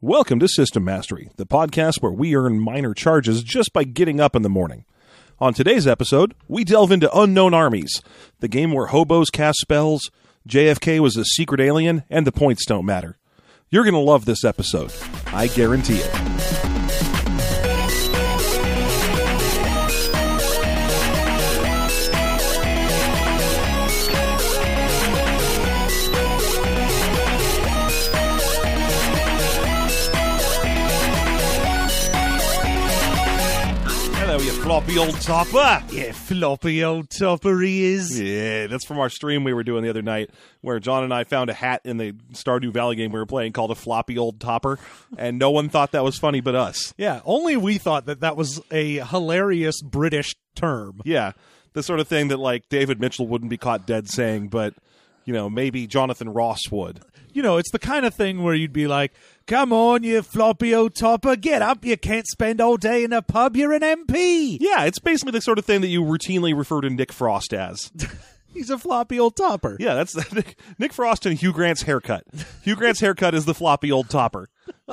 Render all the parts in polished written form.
Welcome to System Mastery, the podcast where we earn minor charges just by getting up in the morning. On today's episode, we delve into Unknown Armies, the game where hobos cast spells, JFK was a secret alien, and the points don't matter. You're going to love this episode. I guarantee it. Floppy old topper. Yeah, floppy old topper he is. Yeah, that's from our stream we were doing the other night where John and I found a hat in the Stardew Valley game we were playing called a floppy old topper, and no one thought that was funny but us. Yeah, only we thought that was a hilarious British term. Yeah, the sort of thing that, like, David Mitchell wouldn't be caught dead saying, but, you know, maybe Jonathan Ross would. You know, it's the kind of thing where you'd be like, come on, you floppy old topper, get up, you can't spend all day in a pub, you're an MP. Yeah, it's basically the sort of thing that you routinely refer to Nick Frost as. He's a floppy old topper. Yeah, that's Nick Frost and Hugh Grant's haircut. Hugh Grant's haircut is the floppy old topper.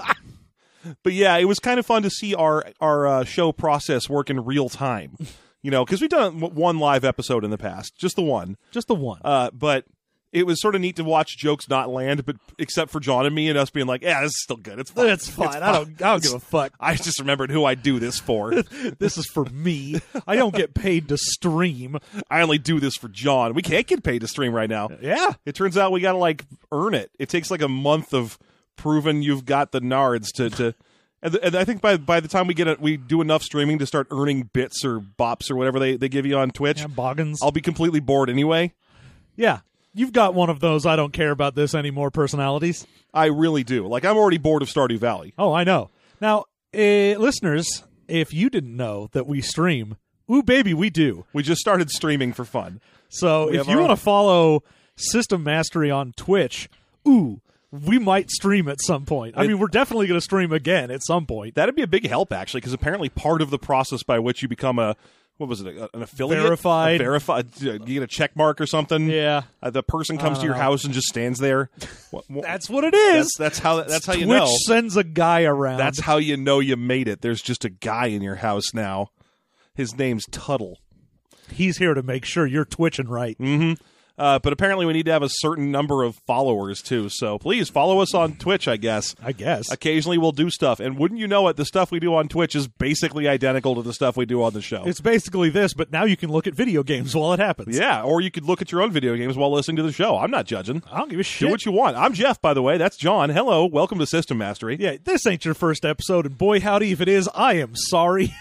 But yeah, it was kind of fun to see our show process work in real time. You know, because we've done one live episode in the past. Just the one. Just the one. But it was sort of neat to watch jokes not land, but except for John and me and us being like, yeah, this is still good. It's fine. It's fine. I don't give a fuck. I just remembered who I do this for. This is for me. I don't get paid to stream. I only do this for John. We can't get paid to stream right now. Yeah. It turns out we got to, like, earn it. It takes, like, a month of proving you've got the nards to and I think by the time we do enough streaming to start earning bits or bops or whatever they give you on Twitch, Yeah, boggins. I'll be completely bored anyway. Yeah. You've got one of those I don't care about this anymore personalities. I really do. Like, I'm already bored of Stardew Valley. Oh, I know. Now, listeners, if you didn't know that we stream, ooh, baby, we do. We just started streaming for fun. So if you want to follow System Mastery on Twitch, ooh, we might stream at some point. I mean, we're definitely going to stream again at some point. That'd be a big help, actually, because apparently part of the process by which you become an affiliate? Verified. You get a check mark or something. Yeah. The person comes to your house and just stands there. That's what it is. That's how you know. Twitch sends a guy around. That's how you know you made it. There's just a guy in your house now. His name's Tuttle. He's here to make sure you're twitching right. Mm-hmm. But apparently we need to have a certain number of followers, too. So please follow us on Twitch, I guess. Occasionally we'll do stuff. And wouldn't you know it, the stuff we do on Twitch is basically identical to the stuff we do on the show. It's basically this, but now you can look at video games while it happens. Yeah, or you could look at your own video games while listening to the show. I'm not judging. I don't give a shit. Do what you want. I'm Jeff, by the way. That's John. Hello. Welcome to System Mastery. Yeah, this ain't your first episode, and boy, howdy, if it is, I am sorry.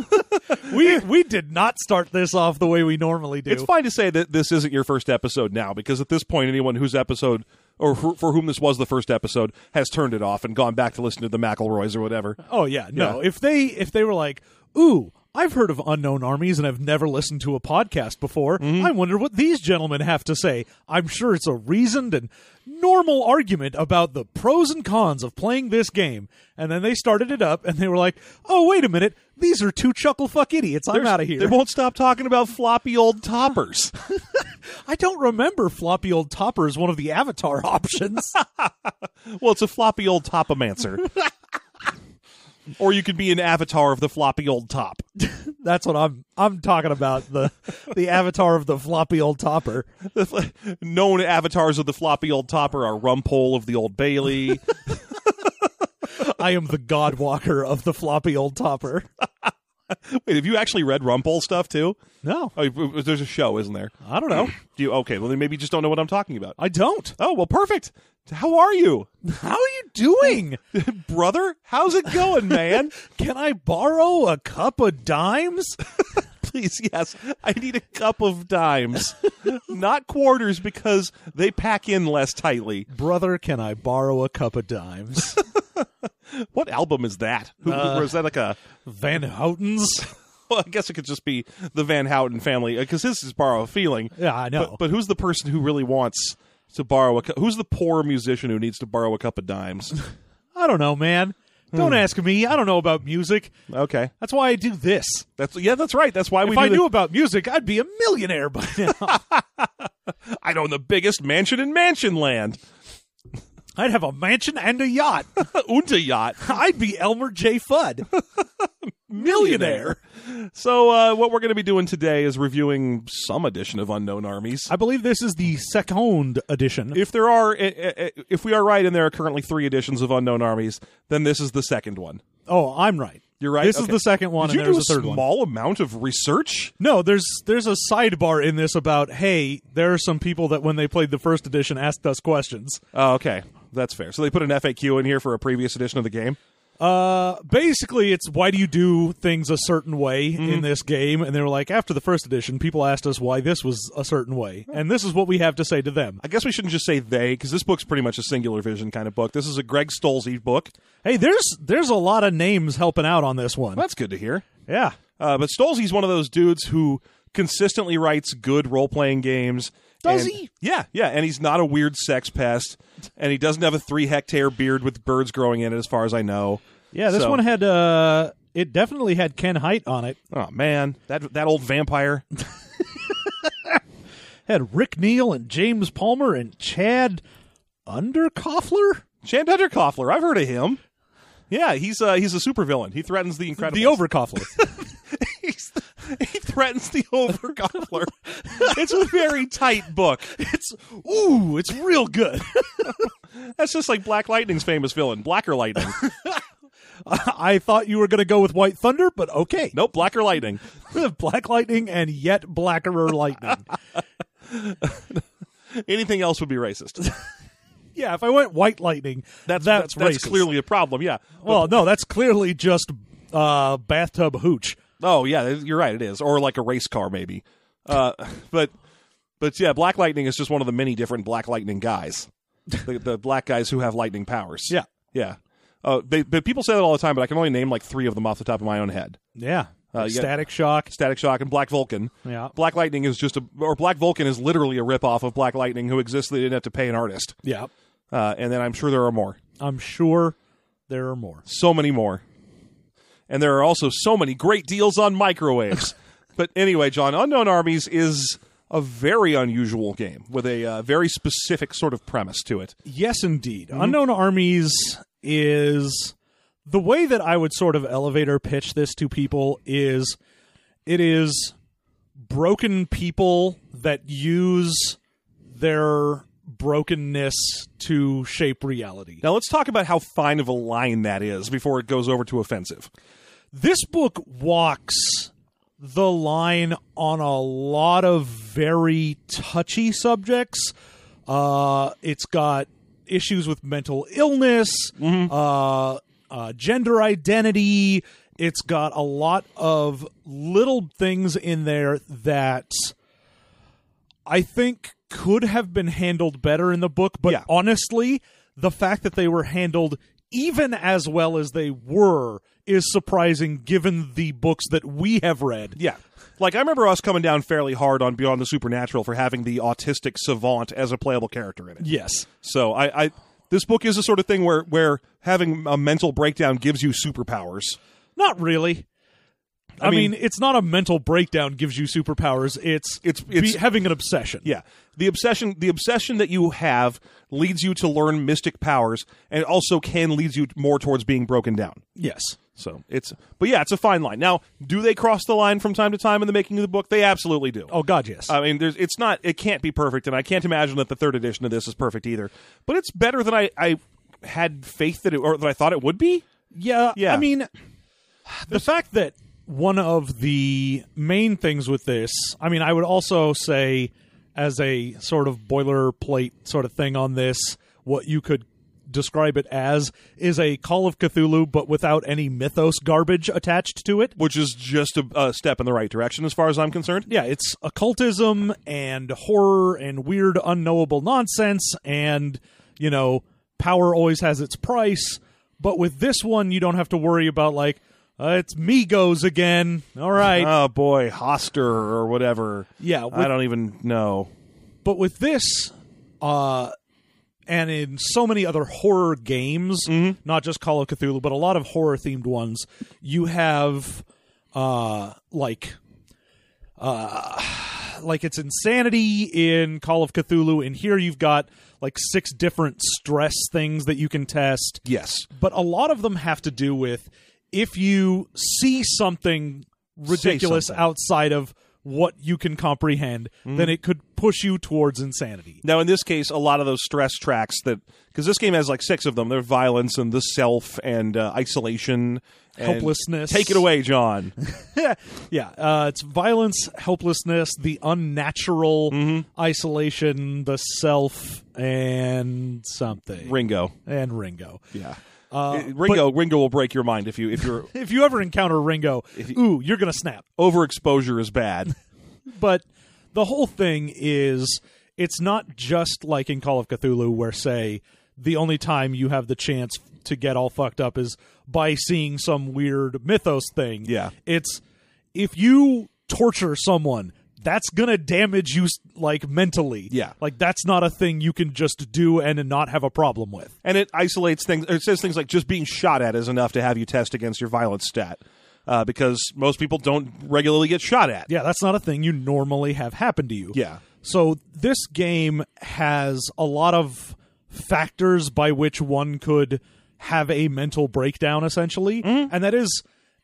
We did not start this off the way we normally do. It's fine to say that this isn't your first episode now, because at this point, anyone whose episode, or for whom this was the first episode, has turned it off and gone back to listen to the McElroys or whatever. Oh, yeah. No, if they were like, ooh, I've heard of Unknown Armies and I've never listened to a podcast before. I wonder what these gentlemen have to say. I'm sure it's a reasoned and normal argument about the pros and cons of playing this game. And then they started it up and they were like, oh, wait a minute. These are two chucklefuck idiots. I'm out of here. They won't stop talking about floppy old toppers. I don't remember floppy old topper as one of the avatar options. Well, it's a floppy old topomancer. Or you could be an avatar of the floppy old top. That's what I'm talking about, the avatar of the floppy old topper. Known avatars of the floppy old topper are Rumpole of the Old Bailey. I am the Godwalker of the floppy old topper. Wait, have you actually read Rumpole stuff too? No. Oh, there's a show, isn't there? I don't know. Do you? Okay, well then maybe you just don't know what I'm talking about. I don't. Oh, well, perfect. How are you? How are you doing? Brother, how's it going, man? Can I borrow a cup of dimes? Please, yes. I need a cup of dimes. Not quarters, because they pack in less tightly. Brother, can I borrow a cup of dimes? What album is that? Is that like a Van Houten's? Well, I guess it could just be the Van Houten family, because this is Borrow a Feeling. Yeah, I know. But who's the person who really wants to borrow who's the poor musician who needs to borrow a cup of dimes? I don't know, man. Don't ask me. I don't know about music. Okay. That's why I do this. That's right. That's why if I knew about music, I'd be a millionaire by now. I own the biggest mansion in Mansion Land. I'd have a mansion and a yacht. Und a yacht. I'd be Elmer J. Fudd. Millionaire. So what we're going to be doing today is reviewing some edition of Unknown Armies. I believe this is the second edition. If we are right and there are currently 3 editions of Unknown Armies, then this is the second one. Oh, I'm right. You're right? This is Okay. the second one, Did and you there's do a third a one. small amount of research? No, there's a sidebar in this about, hey, there are some people that when they played the first edition asked us questions. Oh, okay. That's fair. So they put an FAQ in here for a previous edition of the game? Basically, it's why do you do things a certain way in this game? And they were like, after the first edition, people asked us why this was a certain way. And this is what we have to say to them. I guess we shouldn't just say they, because this book's pretty much a singular vision kind of book. This is a Greg Stolze book. Hey, there's a lot of names helping out on this one. That's good to hear. Yeah. But Stolze's one of those dudes who consistently writes good role-playing games. Does And- he? Yeah, and he's not a weird sex pest, and he doesn't have a 3-hectare beard with birds growing in it, as far as I know. Yeah, this So- one had, it definitely had Ken Hite on it. Oh, man, that old vampire. Had Rick Neal and James Palmer and Chad Underkoffler? Chad Underkoffler, I've heard of him. Yeah, he's a supervillain. He threatens the Incredibles. The Overkoffler. He threatens the Overkoffler. It's a very tight book. It's real good. That's just like Black Lightning's famous villain, Blacker Lightning. I thought you were going to go with White Thunder, but okay. Nope, Blacker Lightning. Black Lightning and yet blackerer lightning. Anything else would be racist. Yeah, if I went White Lightning, that's racist. clearly a problem, yeah. Well, no, that's clearly just bathtub hooch. Oh, yeah, you're right, it is. Or like a race car, maybe. But yeah, Black Lightning is just one of the many different Black Lightning guys. The black guys who have lightning powers. Yeah. Yeah. But people say that all the time, but I can only name like 3 of them off the top of my own head. Yeah. you Static Shock. Static Shock and Black Vulcan. Yeah. Black Lightning is Black Vulcan is literally a ripoff of Black Lightning who exists. They didn't have to pay an artist. Yeah. And then I'm sure there are more. I'm sure there are more. So many more. And there are also so many great deals on microwaves. But anyway, John, Unknown Armies is a very unusual game with a very specific sort of premise to it. Yes, indeed. Unknown Armies is the way that I would sort of elevator pitch this to people is it is broken people that use their brokenness to shape reality. Now let's talk about how fine of a line that is before it goes over to offensive. This book walks the line on a lot of very touchy subjects. It's got issues with mental illness, gender identity. It's got a lot of little things in there that I think could have been handled better in the book. But Yeah. honestly, the fact that they were handled even as well as they were is surprising given the books that we have read. Yeah. Like, I remember us coming down fairly hard on Beyond the Supernatural for having the autistic savant as a playable character in it. Yes. So I this book is the sort of thing where having a mental breakdown gives you superpowers. Not really. I mean, it's not a mental breakdown gives you superpowers. It's having an obsession. Yeah. The obsession that you have leads you to learn mystic powers, and it also can lead you more towards being broken down. Yes. So it's a fine line. Now, do they cross the line from time to time in the making of the book? They absolutely do. Oh God, yes. I mean, it can't be perfect, and I can't imagine that the third edition of this is perfect either. But it's better than I had faith that I thought it would be. Yeah. Yeah. I mean, the fact that one of the main things with this, I mean, I would also say as a sort of boilerplate sort of thing on this, what you could describe it as is a Call of Cthulhu, but without any mythos garbage attached to it. Which is just a step in the right direction as far as I'm concerned. Yeah, it's occultism and horror and weird unknowable nonsense, and, you know, power always has its price. But with this one, you don't have to worry about, like, it's Migos again. All right. Oh, boy, Hoster or whatever. Yeah. I don't even know. But with this, and in so many other horror games, not just Call of Cthulhu, but a lot of horror-themed ones, you have, like it's insanity in Call of Cthulhu. In here, you've got like 6 different stress things that you can test. Yes. But a lot of them have to do with if you see something ridiculous outside of what you can comprehend, then it could push you towards insanity. Now, in this case, a lot of those stress tracks because this game has like 6 of them. They're violence and the self and isolation. And Helplessness. Take it away, John. Yeah. It's violence, helplessness, the unnatural, isolation, the self, and something. Ringo. And Ringo. Yeah. Ringo will break your mind if you're If you ever encounter Ringo, you're going to snap. Overexposure is bad. But the whole thing is, it's not just like in Call of Cthulhu where, say, the only time you have the chance to get all fucked up is by seeing some weird mythos thing. Yeah. It's if you torture someone, that's going to damage you like mentally. Yeah. Like that's not a thing you can just do and not have a problem with. And it isolates things. It says things like just being shot at is enough to have you test against your violence stat. Because most people don't regularly get shot at. Yeah, that's not a thing you normally have happen to you. Yeah. So this game has a lot of factors by which one could have a mental breakdown, essentially. And that is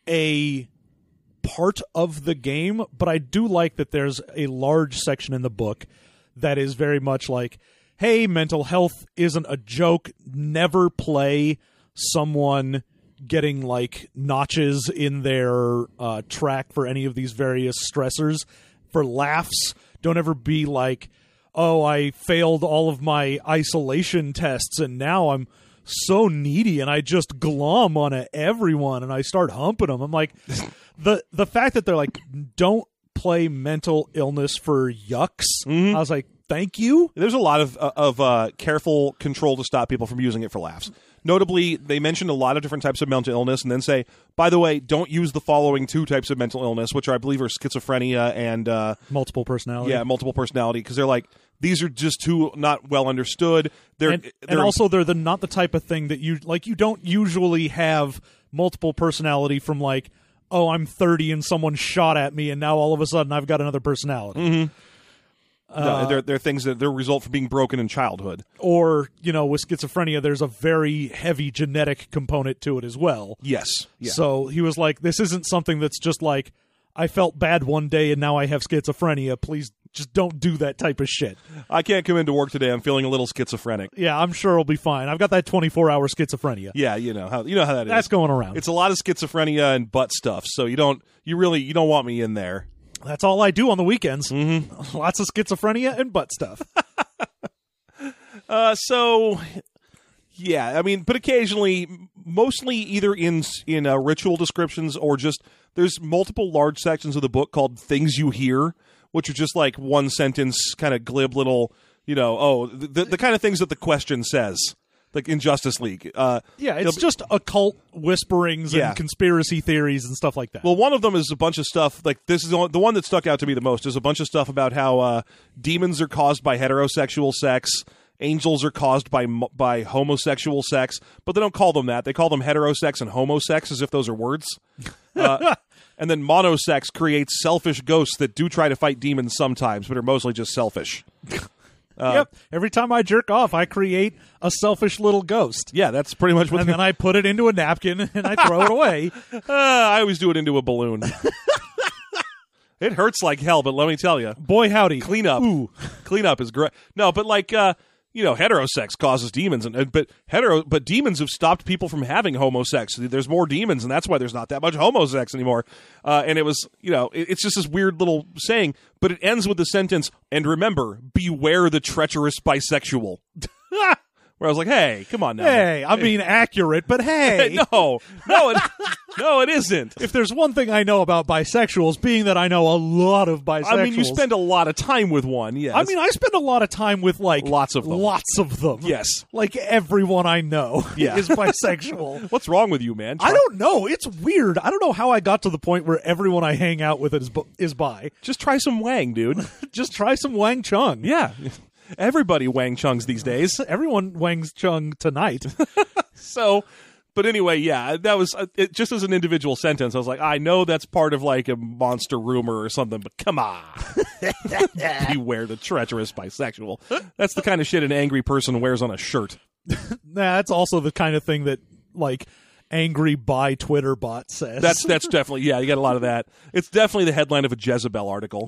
a part of the game, but I do like that there's a large section in the book that is very much like, hey, mental health isn't a joke. Never play someone getting like notches in their track for any of these various stressors for laughs. Don't ever be like, oh, I failed all of my isolation tests and now I'm so needy and I just glom on everyone and I start humping them. I'm like, the fact that they're like, don't play mental illness for yucks. I was like, thank you. There's a lot of careful control to stop people from using it for laughs. Notably, they mentioned a lot of different types of mental illness and then say, by the way, don't use the following 2 types of mental illness, which I believe are schizophrenia and multiple personality. Yeah, multiple personality, because they're like, these are just 2 not well understood. And also they're not the type of thing that you don't usually have multiple personality from like, oh, I'm 30 and someone shot at me and now all of a sudden I've got another personality. No, they're things that they're result from being broken in childhood. Or, with schizophrenia, there's a very heavy genetic component to it as well. Yes. Yeah. So he was like, this isn't something that's just like, I felt bad one day and now I have schizophrenia. Please just don't do that type of shit. I can't come into work today. I'm feeling a little schizophrenic. Yeah, I'm sure it'll be fine. I've got that 24-hour schizophrenia. Yeah, you know how that is. That's going around. It's a lot of schizophrenia and butt stuff, so you don't want me in there. That's all I do on the weekends. Lots of schizophrenia and butt stuff. Yeah, I mean, but occasionally, mostly either in ritual descriptions or just there's multiple large sections of the book called Things You Hear, which are just like one sentence kind of glib little, the kind of things that the question says. Like in Justice League. It's just occult whisperings and conspiracy theories and stuff like that. Well, one of them is a bunch of stuff, like this is the one that stuck out to me the most, is a bunch of stuff about how demons are caused by heterosexual sex, angels are caused by homosexual sex, but they don't call them that. They call them heterosex and homosex as if those are words. And then monosex creates selfish ghosts that do try to fight demons sometimes, but are mostly just selfish. Yep. Every time I jerk off, I create a selfish little ghost. Yeah, that's pretty much what. And then I put it into a napkin and I throw it away. I always do it into a balloon. It hurts like hell, but let me tell you, boy howdy, clean up. Ooh. Clean up is great. No, but like heterosex causes demons, but demons have stopped people from having homosex. There's more demons, and that's why there's not that much homosex anymore. And it was, it's just this weird little saying, but it ends with the sentence, and remember, beware the treacherous bisexual. Where I was like, hey, come on now. Hey, I mean accurate, but hey. No, it isn't. If there's one thing I know about bisexuals, being that I know a lot of bisexuals. I mean, you spend a lot of time with one, yes. I mean, I spend a lot of time with, like... Lots of them. Yes. Like, everyone I know is bisexual. What's wrong with you, man? I don't know. It's weird. I don't know how I got to the point where everyone I hang out with is bi. Just try some Wang, dude. Just try some Wang Chung. Yeah. Everybody Wang Chungs these days. Everyone Wang Chung tonight. So, But anyway, yeah, that was it, just as an individual sentence. I was like, I know that's part of like a monster rumor or something, but come on. Beware the treacherous bisexual. That's the kind of shit an angry person wears on a shirt. That's also the kind of thing that, like, angry bi Twitter bot says. That's definitely, yeah, you got a lot of that. It's definitely the headline of a Jezebel article.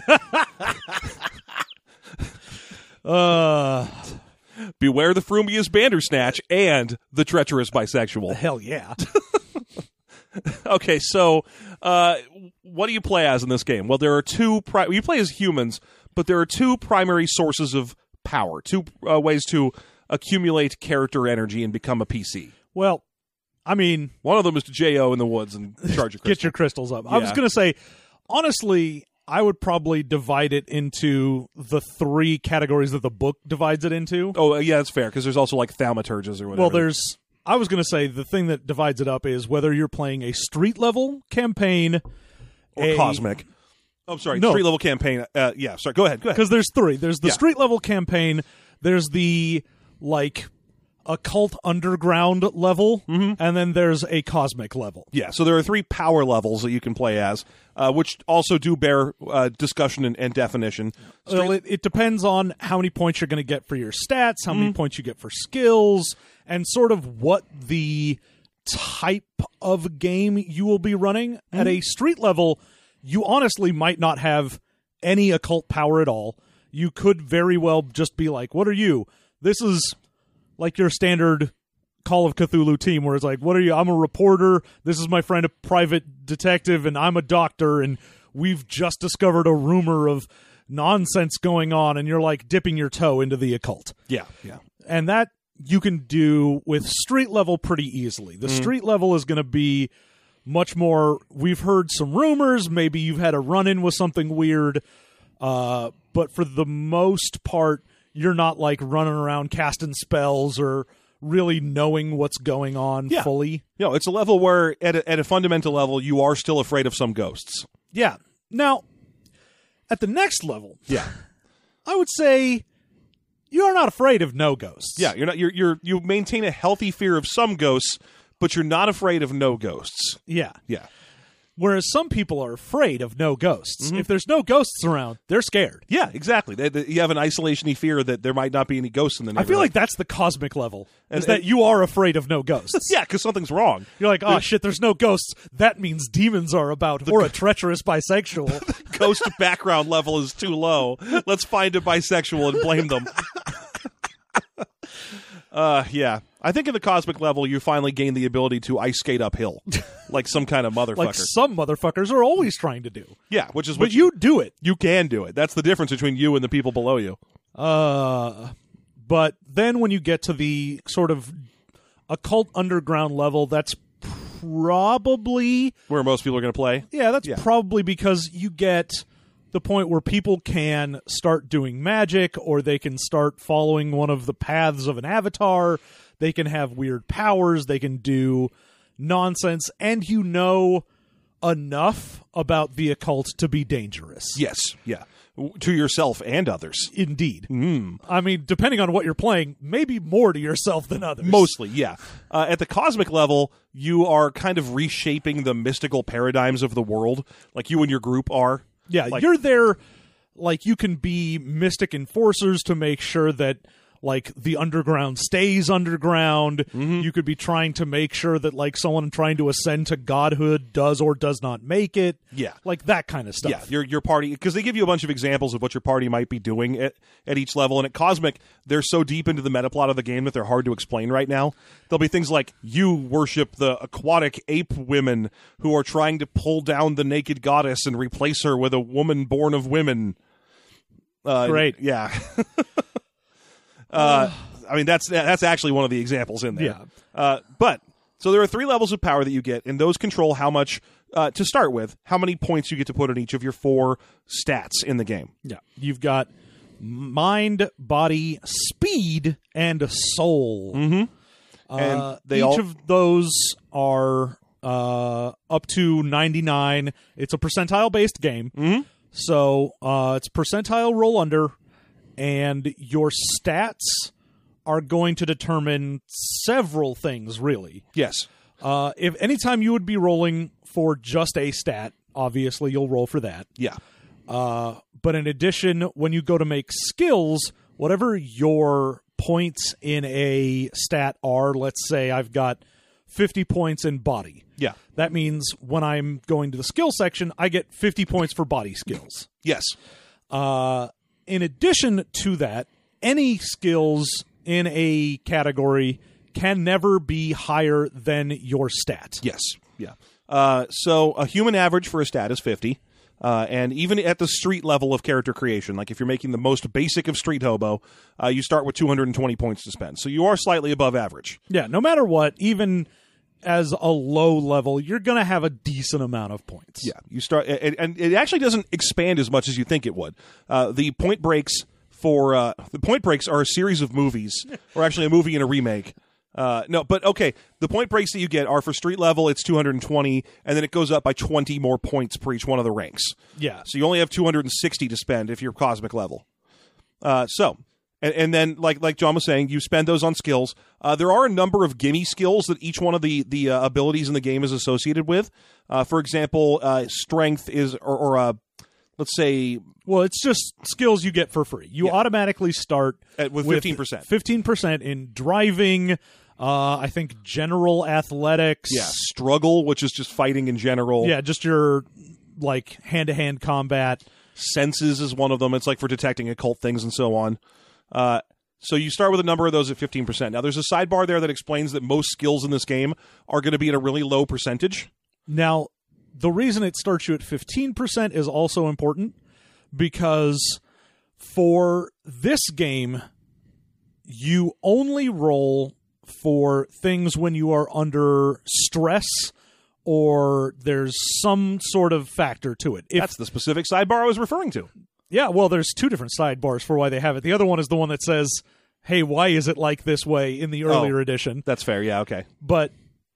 Beware the frumious Bandersnatch and the treacherous bisexual. Hell yeah. Okay, so what do you play as in this game? Well, there are two. You play as humans, but there are two primary sources of power, two ways to accumulate character energy and become a PC. Well, I mean, one of them is to J.O. in the woods and charge your crystal. Get your crystals up. Yeah. I was going to say, honestly, I would probably divide it into the three categories that the book divides it into. Oh, yeah, that's fair, because there's also like thaumaturges or whatever. Well, I was going to say the thing that divides it up is whether you're playing a street-level campaign or cosmic. Oh, sorry, No. street-level campaign. Yeah, sorry, go ahead. Because there's three. There's the Yeah. street-level campaign, there's the, like, occult underground level, and then there's a cosmic level. Yeah, so there are three power levels that you can play as, which also do bear discussion and definition. Well, it depends on how many points you're going to get for your stats, how many points you get for skills, and sort of what the type of game you will be running. At a street level, you honestly might not have any occult power at all. You could very well just be like, what are you? This is like your standard Call of Cthulhu team where it's like, what are you? I'm a reporter. This is my friend, a private detective, and I'm a doctor, and we've just discovered a rumor of nonsense going on, and you're like dipping your toe into the occult. Yeah. And that you can do with street level pretty easily. The street level is going to be much more, we've heard some rumors, maybe you've had a run-in with something weird, but for the most part, you're not like running around casting spells or really knowing what's going on fully. No, it's a level where at a fundamental level, you are still afraid of some ghosts. Yeah. Now, at the next level, Yeah. I would say you're not afraid of no ghosts. Yeah, you're not. You maintain a healthy fear of some ghosts, but you're not afraid of no ghosts. Yeah. Yeah. Whereas some people are afraid of no ghosts. If there's no ghosts around, they're scared. Yeah, exactly. You have an isolation-y fear that there might not be any ghosts in the I neighborhood. feel like that's the cosmic level, is And- that you are afraid of no ghosts. yeah, because something's wrong. You're like, oh, shit, there's no ghosts. That means demons are about, or a treacherous bisexual. Ghost background level is too low. Let's find a bisexual and blame them. Yeah. I think in the cosmic level, you finally gain the ability to ice skate uphill, like some kind of motherfucker. Like some motherfuckers are always trying to do. Yeah, which is what But you do it. you can do it. That's the difference between you and the people below you. But then when you get to the sort of occult underground level, that's probably... Where most people are going to play. Yeah, that's probably because you get the point where people can start doing magic, or they can start following one of the paths of an avatar. They can have weird powers. They can do nonsense. And you know enough about the occult to be dangerous. Yes, yeah. To yourself and others. Indeed. I mean, depending on what you're playing, maybe more to yourself than others. Mostly, yeah. At the cosmic level, you are kind of reshaping the mystical paradigms of the world, like you and your group are. Yeah, Like- you're there, like, you can be mystic enforcers to make sure that, like, the underground stays underground. You could be trying to make sure that, like, someone trying to ascend to godhood does or does not make it. Yeah. Like, that kind of stuff. Yeah, your party, because they give you a bunch of examples of what your party might be doing at each level. And at Cosmic, they're so deep into the meta plot of the game that they're hard to explain right now. There'll be things like you worship the aquatic ape women who are trying to pull down the naked goddess and replace her with a woman born of women. Great. Yeah. I mean, that's actually one of the examples in there. Yeah. But so there are three levels of power that you get, and those control how much, to start with, how many points you get to put on each of your 4 stats in the game. Yeah. You've got mind, body, speed, and soul. And they each all- of those are up to 99. It's a percentile-based game. So it's percentile roll under, and your stats are going to determine several things, really. Yes. If anytime you would be rolling for just a stat, obviously you'll roll for that. Yeah. But in addition, when you go to make skills, whatever your points in a stat are, let's say I've got 50 points in body. Yeah. That means when I'm going to the skill section, I get 50 points for body skills. Yes. In addition to that, any skills in a category can never be higher than your stat. Yes. Yeah. So a human average for a stat is 50. And even at the street level of character creation, like if you're making the most basic of Street Hobo, you start with 220 points to spend. So you are slightly above average. Yeah, no matter what, even as a low level, you're going to have a decent amount of points. Yeah, you start, and it actually doesn't expand as much as you think it would. The point breaks are a series of movies, or actually a movie and a remake. No, but okay, the point breaks that you get are for street level, it's 220, and then it goes up by 20 more points per each one of the ranks. Yeah. So you only have 260 to spend if you're cosmic level. And then, like John was saying, you spend those on skills. There are a number of gimme skills that each one of the abilities in the game is associated with. For example, strength is, or let's say... Well, it's just skills you get for free. You automatically start with 15%. 15% in driving, I think general athletics. Yeah, struggle, which is just fighting in general. Yeah, just your, like, hand-to-hand combat. Senses is one of them. It's like for detecting occult things and so on. So you start with a number of those at 15%. Now, there's a sidebar there that explains that most skills in this game are going to be at a really low percentage. Now, the reason it starts you at 15% is also important because for this game, you only roll for things when you are under stress or there's some sort of factor to it. That's the specific sidebar I was referring to. Yeah, well, there's two different sidebars for why they have it. The other one is the one that says, hey, why is it like this way in the earlier edition? That's fair, yeah, okay. But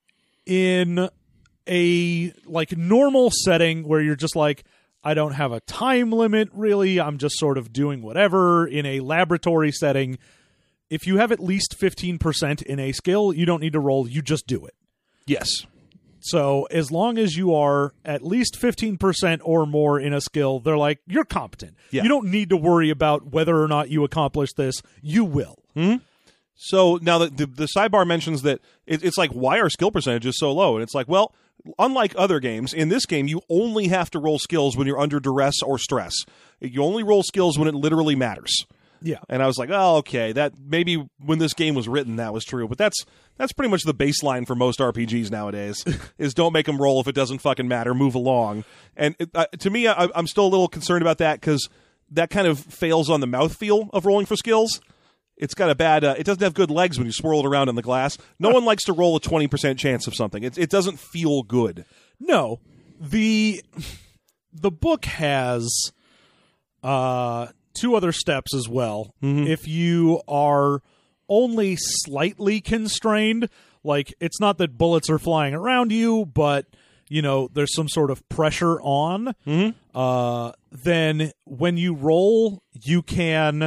in a like normal setting where you're just like, I don't have a time limit, really, I'm just sort of doing whatever, in a laboratory setting, if you have at least 15% in a skill, you don't need to roll, you just do it. Yes. So as long as you are at least 15% or more in a skill, they're like, you're competent. Yeah. You don't need to worry about whether or not you accomplish this. You will. Mm-hmm. So now the sidebar mentions that it's like, why are skill percentages so low? And it's like, well, unlike other games, in this game, you only have to roll skills when you're under duress or stress. You only roll skills when it literally matters. Yeah. And I was like, oh, okay, that maybe when this game was written, that was true. But that's pretty much the baseline for most RPGs nowadays, is don't make them roll if it doesn't fucking matter, move along. And to me, I'm still a little concerned about that because that kind of fails on the mouthfeel of rolling for skills. It's got a bad, it doesn't have good legs when you swirl it around in the glass. No one likes to roll a 20% chance of something. It doesn't feel good. No. The book has two other steps as well. Mm-hmm. If you are only slightly constrained, like it's not that bullets are flying around you, but you know there's some sort of pressure on, then when you roll, you can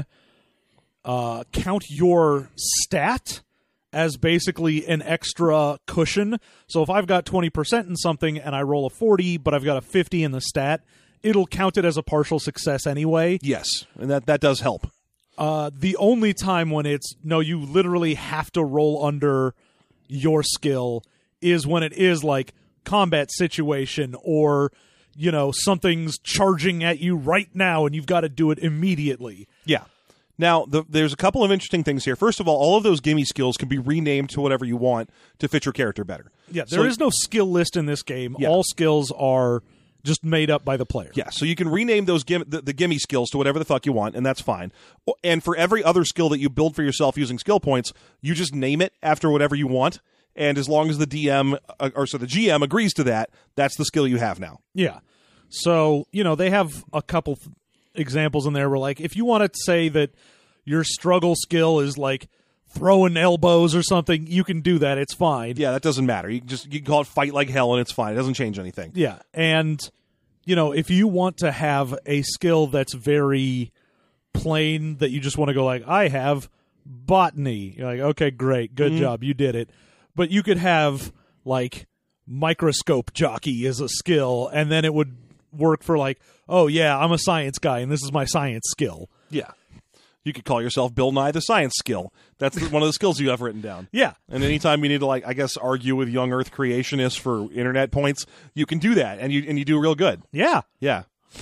count your stat as basically an extra cushion. So if I've got 20% in something and I roll a 40, but I've got a 50 in the stat, it'll count it as a partial success anyway. Yes, and that does help. The only time when it's, no, you literally have to roll under your skill is when it is like combat situation or, you know, something's charging at you right now and you've got to do it immediately. Yeah. Now, there's a couple of interesting things here. First of all of those gimme skills can be renamed to whatever you want to fit your character better. Yeah, there is no skill list in this game. Yeah. All skills are just made up by the player. Yeah, so you can rename those the gimme skills to whatever the fuck you want, and that's fine. And for every other skill that you build for yourself using skill points, you just name it after whatever you want, and as long as the DM, the GM agrees to that, that's the skill you have now. Yeah. So, you know, they have a couple examples in there where, like, if you want to say that your struggle skill is, like, throwing elbows or something, you can do that. It's fine. Yeah, that doesn't matter. You can call it fight like hell, and it's fine. It doesn't change anything. Yeah, and, you know, if you want to have a skill that's very plain, that you just want to go like, I have botany. You're like, okay, great, good job, you did it. But you could have like microscope jockey as a skill, and then it would work for like, oh yeah, I'm a science guy, and this is my science skill. Yeah. You could call yourself Bill Nye the Science Skill. That's one of the skills you have written down. Yeah. And anytime you need to, like, I guess, argue with young Earth creationists for internet points, you can do that, and you do real good. Yeah. Yeah.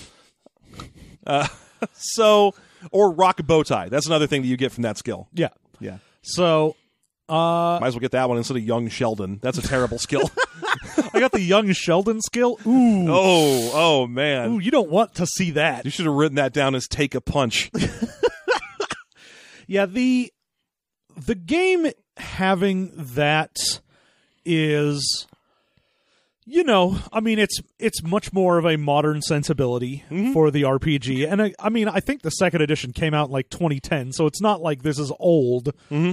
Or rock a bow tie. That's another thing that you get from that skill. Yeah. Yeah. So, might as well get that one instead of young Sheldon. That's a terrible skill. I got the young Sheldon skill. Ooh. Oh, man. Ooh, you don't want to see that. You should have written that down as take a punch. Yeah, the game having that is, I mean, it's much more of a modern sensibility for the RPG. And I think the second edition came out in like 2010, so it's not like this is old.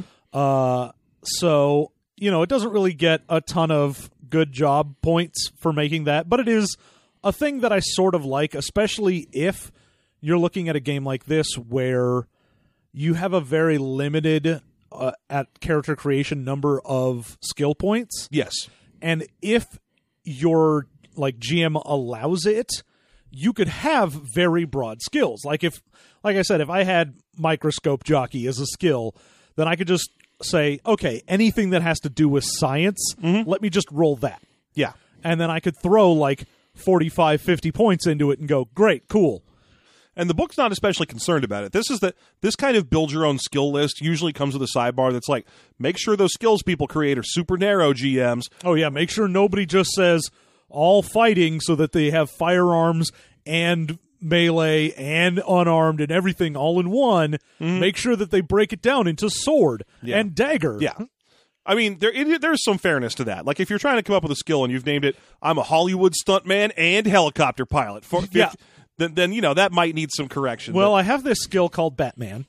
So, it doesn't really get a ton of good job points for making that, but it is a thing that I sort of like, especially if you're looking at a game like this where you have a very limited at character creation number of skill points. Yes. And if your like GM allows it, you could have very broad skills. Like I said, if I had microscope jockey as a skill, then I could just say, okay, anything that has to do with science, let me just roll that. Yeah. And then I could throw like 45, 50 points into it and go, great, cool. And the book's not especially concerned about it. This kind of build your own skill list usually comes with a sidebar that's like, make sure those skills people create are super narrow GMs. Oh yeah, make sure nobody just says all fighting so that they have firearms and melee and unarmed and everything all in one. Make sure that they break it down into sword and dagger. Yeah. I mean, there's some fairness to that. Like, if you're trying to come up with a skill and you've named it, I'm a Hollywood stuntman and helicopter pilot. Then that might need some correction. Well, I have this skill called Batman.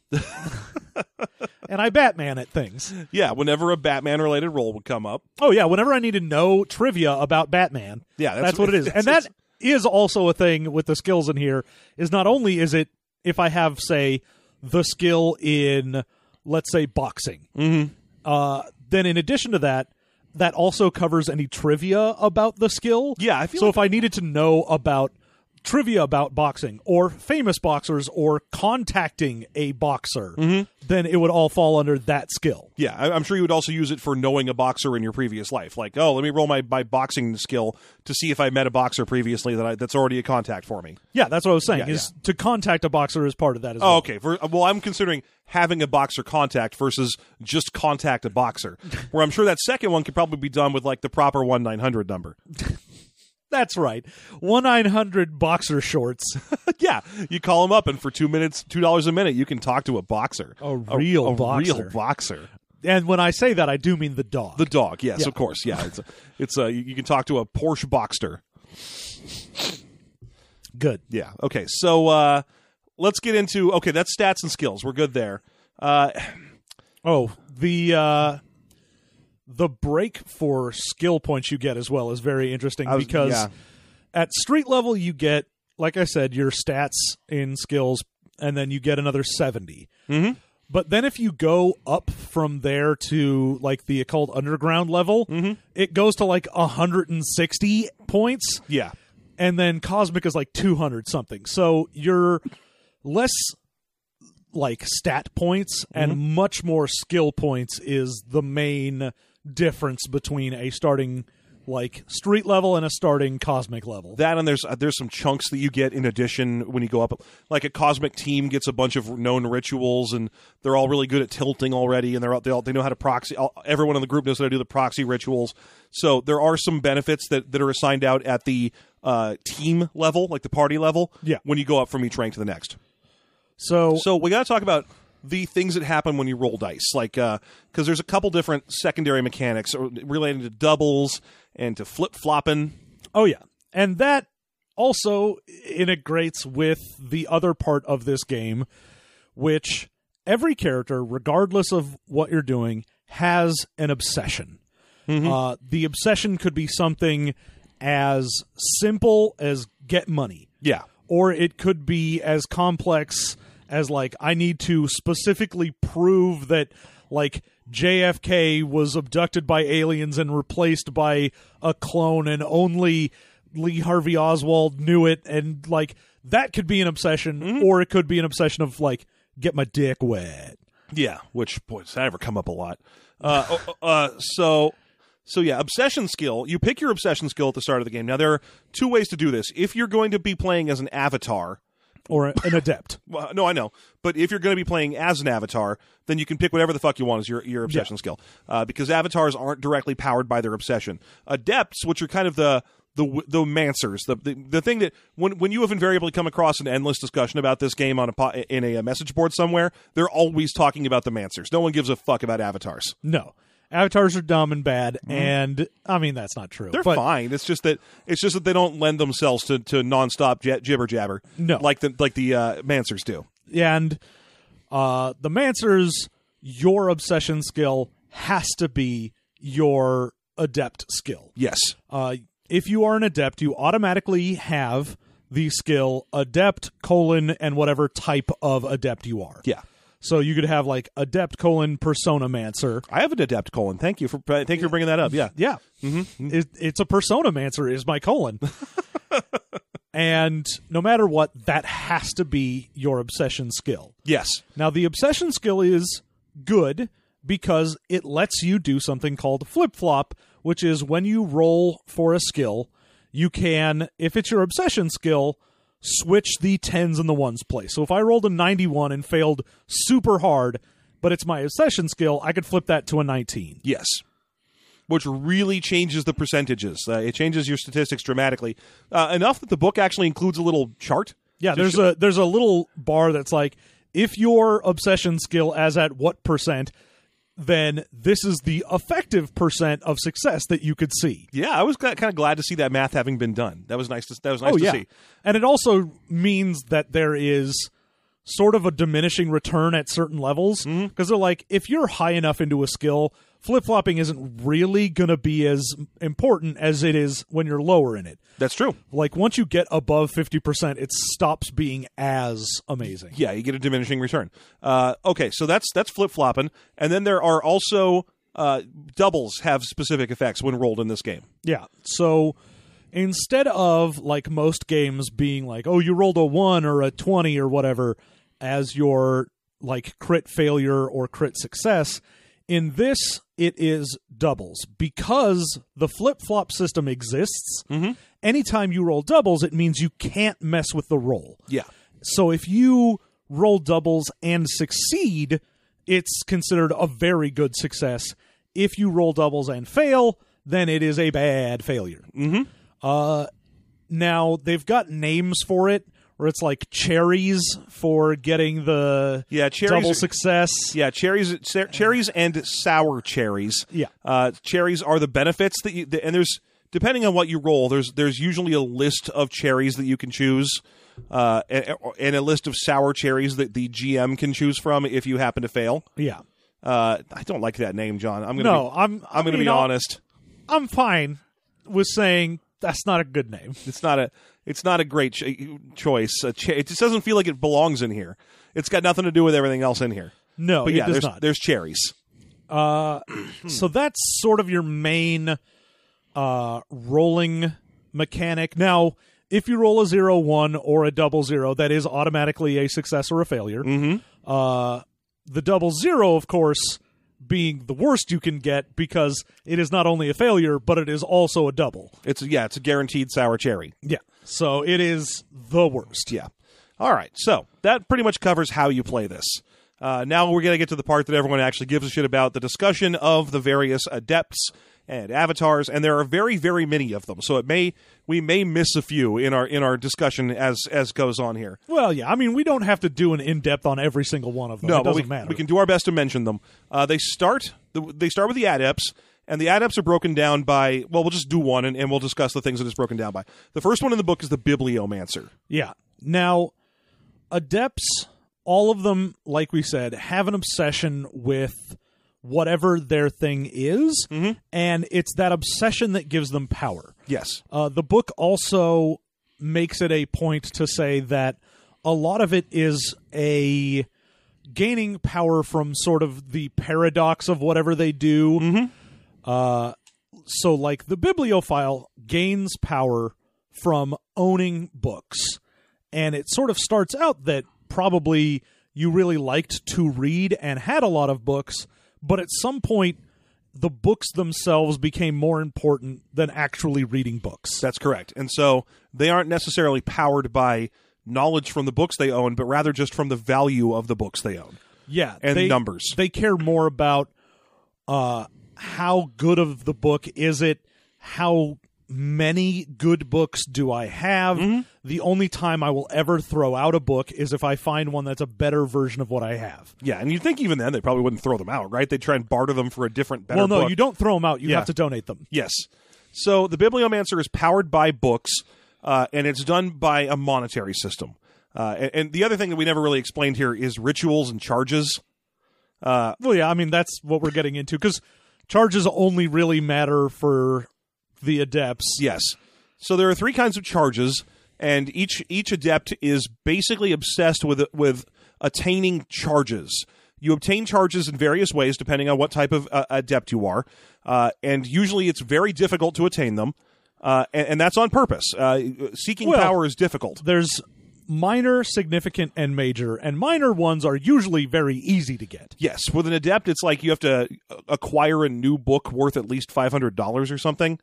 And I Batman at things. Yeah, whenever a Batman-related role would come up. Oh, yeah, whenever I need to know trivia about Batman. Yeah, that's what it is. And that is also a thing with the skills in here, is not only is it, if I have, say, the skill in, let's say, boxing, then in addition to that, that also covers any trivia about the skill. Yeah, I feel so if I needed to know about trivia about boxing or famous boxers or contacting a boxer, then it would all fall under that skill. Yeah, I'm sure you would also use it for knowing a boxer in your previous life. Like, oh, let me roll my boxing skill to see if I met a boxer previously that's already a contact for me. Yeah, that's what I was saying, to contact a boxer is part of that as well. Oh, okay. Well, I'm considering having a boxer contact versus just contact a boxer, where I'm sure that second one could probably be done with like the proper 1-900 number. That's right. 1-900 boxer shorts. Yeah. You call them up, and for 2 minutes, $2 a minute, you can talk to a boxer. A real boxer. And when I say that, I do mean the dog. The dog, yes, of course. Yeah. You can talk to a Porsche Boxster. Good. Yeah. Okay. So let's get into, that's stats and skills. We're good there. The break for skill points you get as well is very interesting because at street level you get, like I said, your stats in skills, and then you get another 70. But then if you go up from there to like the Occult Underground level, it goes to like 160 points. Yeah. And then Cosmic is like 200 something. So you're less like stat points and much more skill points is the main difference between a starting like street level and a starting cosmic level. That, and there's some chunks that you get in addition when you go up. Like a cosmic team gets a bunch of known rituals, and they're all really good at tilting already, and they know how to proxy. Everyone in the group knows how to do the proxy rituals. So there are some benefits that are assigned out at the team level, like the party level. Yeah. When you go up from each rank to the next. So we got to talk about the things that happen when you roll dice, like because there's a couple different secondary mechanics relating to doubles and to flip-flopping. Oh, yeah. And that also integrates with the other part of this game, which every character, regardless of what you're doing, has an obsession. The obsession could be something as simple as get money. Yeah. Or it could be as complex as like I need to specifically prove that like JFK was abducted by aliens and replaced by a clone and only Lee Harvey Oswald knew it, and like that could be an obsession, or it could be an obsession of like get my dick wet. Yeah, which, boy, does that ever come up a lot. So yeah, obsession skill. You pick your obsession skill at the start of the game. Now, there are two ways to do this. If you're going to be playing as an avatar, or an adept. Well, no, I know. But if you're going to be playing as an avatar, then you can pick whatever the fuck you want as your obsession skill. Because avatars aren't directly powered by their obsession. Adepts, which are kind of the mancers, the thing that when you have invariably come across an endless discussion about this game on in a message board somewhere, they're always talking about the mancers. No one gives a fuck about avatars. No. Avatars are dumb and bad, and I mean that's not true. They're fine. It's just that they don't lend themselves to nonstop jibber jabber. No, like the Mancers do. Yeah, and the Mancers, your obsession skill has to be your adept skill. Yes. If you are an adept, you automatically have the skill adept : and whatever type of adept you are. Yeah. So you could have like adept : personamancer. I have an adept : Thank you for bringing that up. Yeah, yeah. Mm-hmm. It's a personamancer is my colon. And no matter what, that has to be your obsession skill. Yes. Now the obsession skill is good because it lets you do something called flip flop, which is when you roll for a skill, you can, if it's your obsession skill, switch the 10s and the 1s place. So if I rolled a 91 and failed super hard, but it's my obsession skill, I could flip that to a 19. Yes. Which really changes the percentages. It changes your statistics dramatically. Enough that the book actually includes a little chart. Yeah, there's a little bar that's like, if your obsession skill is at what percent, then this is the effective percent of success that you could see. Yeah, I was kind of glad to see that math having been done. That was nice to see. And it also means that there is sort of a diminishing return at certain levels, because they're like, if you're high enough into a skill, flip-flopping isn't really going to be as important as it is when you're lower in it. That's true. Like, once you get above 50%, it stops being as amazing. Yeah, you get a diminishing return. Okay, so that's flip-flopping. And then there are also doubles have specific effects when rolled in this game. Yeah, so instead of, like, most games being like, oh, you rolled a 1 or a 20 or whatever as your, like, crit failure or crit success, in this, it is doubles. Because the flip-flop system exists, anytime you roll doubles, it means you can't mess with the roll. Yeah. So if you roll doubles and succeed, it's considered a very good success. If you roll doubles and fail, then it is a bad failure. Now, they've got names for it, where it's like cherries for getting the double success. Yeah, cherries and sour cherries. Yeah. Cherries are the benefits that you, and there's, depending on what you roll, there's usually a list of cherries that you can choose, and a list of sour cherries that the GM can choose from if you happen to fail. Yeah. I don't like that name, John. I'm going to be honest. I'm fine with saying that's not a good name. It's not a great choice. It just doesn't feel like it belongs in here. It's got nothing to do with everything else in here. No, but yeah, it does not. There's cherries. So that's sort of your main rolling mechanic. Now, if you roll a 0-1 or a 0-0, that is automatically a success or a failure. The 0-0, of course, being the worst you can get because it is not only a failure, but it is also a double. It's a guaranteed sour cherry. Yeah. So it is the worst. Yeah. All right. So that pretty much covers how you play this. Now we're going to get to the part that everyone actually gives a shit about, the discussion of the various adepts and avatars, and there are very, very many of them. So we may miss a few in our discussion as goes on here. Well, yeah. I mean, we don't have to do an in-depth on every single one of them. No, it doesn't matter. We can do our best to mention them. They start with the adepts. And the adepts are broken down by, well, we'll just do one, and we'll discuss the things that it's broken down by. The first one in the book is the bibliomancer. Yeah. Now, adepts, all of them, like we said, have an obsession with whatever their thing is, and it's that obsession that gives them power. Yes. The book also makes it a point to say that a lot of it is a gaining power from sort of the paradox of whatever they do. So, like, the bibliophile gains power from owning books. And it sort of starts out that probably you really liked to read and had a lot of books, but at some point, the books themselves became more important than actually reading books. That's correct. And so they aren't necessarily powered by knowledge from the books they own, but rather just from the value of the books they own. Yeah. And numbers. They care more about how good of the book is it, how many good books do I have. The only time I will ever throw out a book is if I find one that's a better version of what I have. Yeah, and you'd think even then they probably wouldn't throw them out, right? They'd try and barter them for a different, better book. Well, no, you don't throw them out. You have to donate them. Yes. So the Bibliomancer is powered by books, and it's done by a monetary system. And the other thing that we never really explained here is rituals and charges. Well, yeah, I mean, that's what we're getting into, because charges only really matter for the adepts. Yes. So there are 3 kinds of charges, and each adept is basically obsessed with attaining charges. You obtain charges in various ways depending on what type of adept you are, and usually it's very difficult to attain them, and that's on purpose. Seeking power is difficult. There's minor, significant, and major, and minor ones are usually very easy to get. Yes. With an adept, it's like you have to acquire a new book worth at least $500 or something.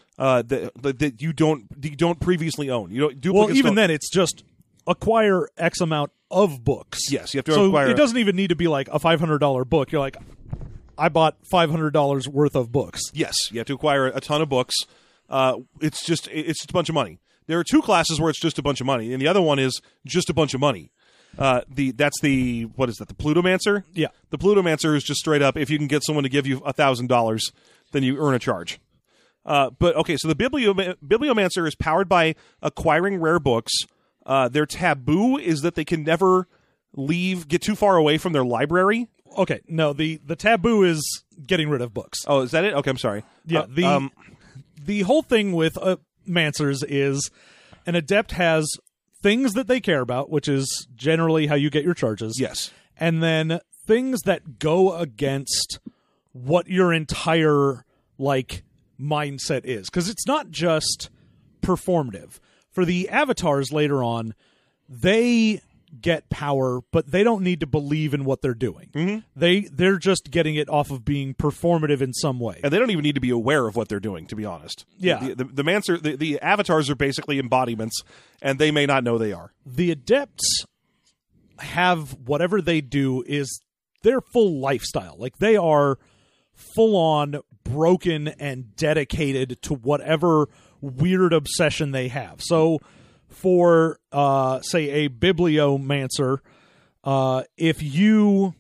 That you don't previously own. You don't. Well, even then, it's just acquire X amount of books. Yes, you have to acquire. It doesn't even need to be like a $500 book. You're like, I bought $500 worth of books. Yes, you have to acquire a ton of books. It's just a bunch of money. There are 2 classes where it's just a bunch of money, and the other one is just a bunch of money. What is that? The Plutomancer? Yeah, the Plutomancer is just straight up. If you can get someone to give you $1,000, then you earn a charge. But okay, so the Bibliomancer is powered by acquiring rare books. Their taboo is that they can never get too far away from their library. Okay, no, the taboo is getting rid of books. Oh, is that it? Okay, I'm sorry. Yeah, the whole thing with Mancers is an adept has things that they care about, which is generally how you get your charges. Yes. And then things that go against what your entire, like, mindset is, because it's not just performative. For the avatars later on, they get power, but they don't need to believe in what they're doing. They're just getting it off of being performative in some way, and they don't even need to be aware of what they're doing, to be honest. Yeah, the avatars are basically embodiments, and they may not know they are. The adepts have whatever they do is their full lifestyle. Like, they are full on broken and dedicated to whatever weird obsession they have. So for say a bibliomancer, if you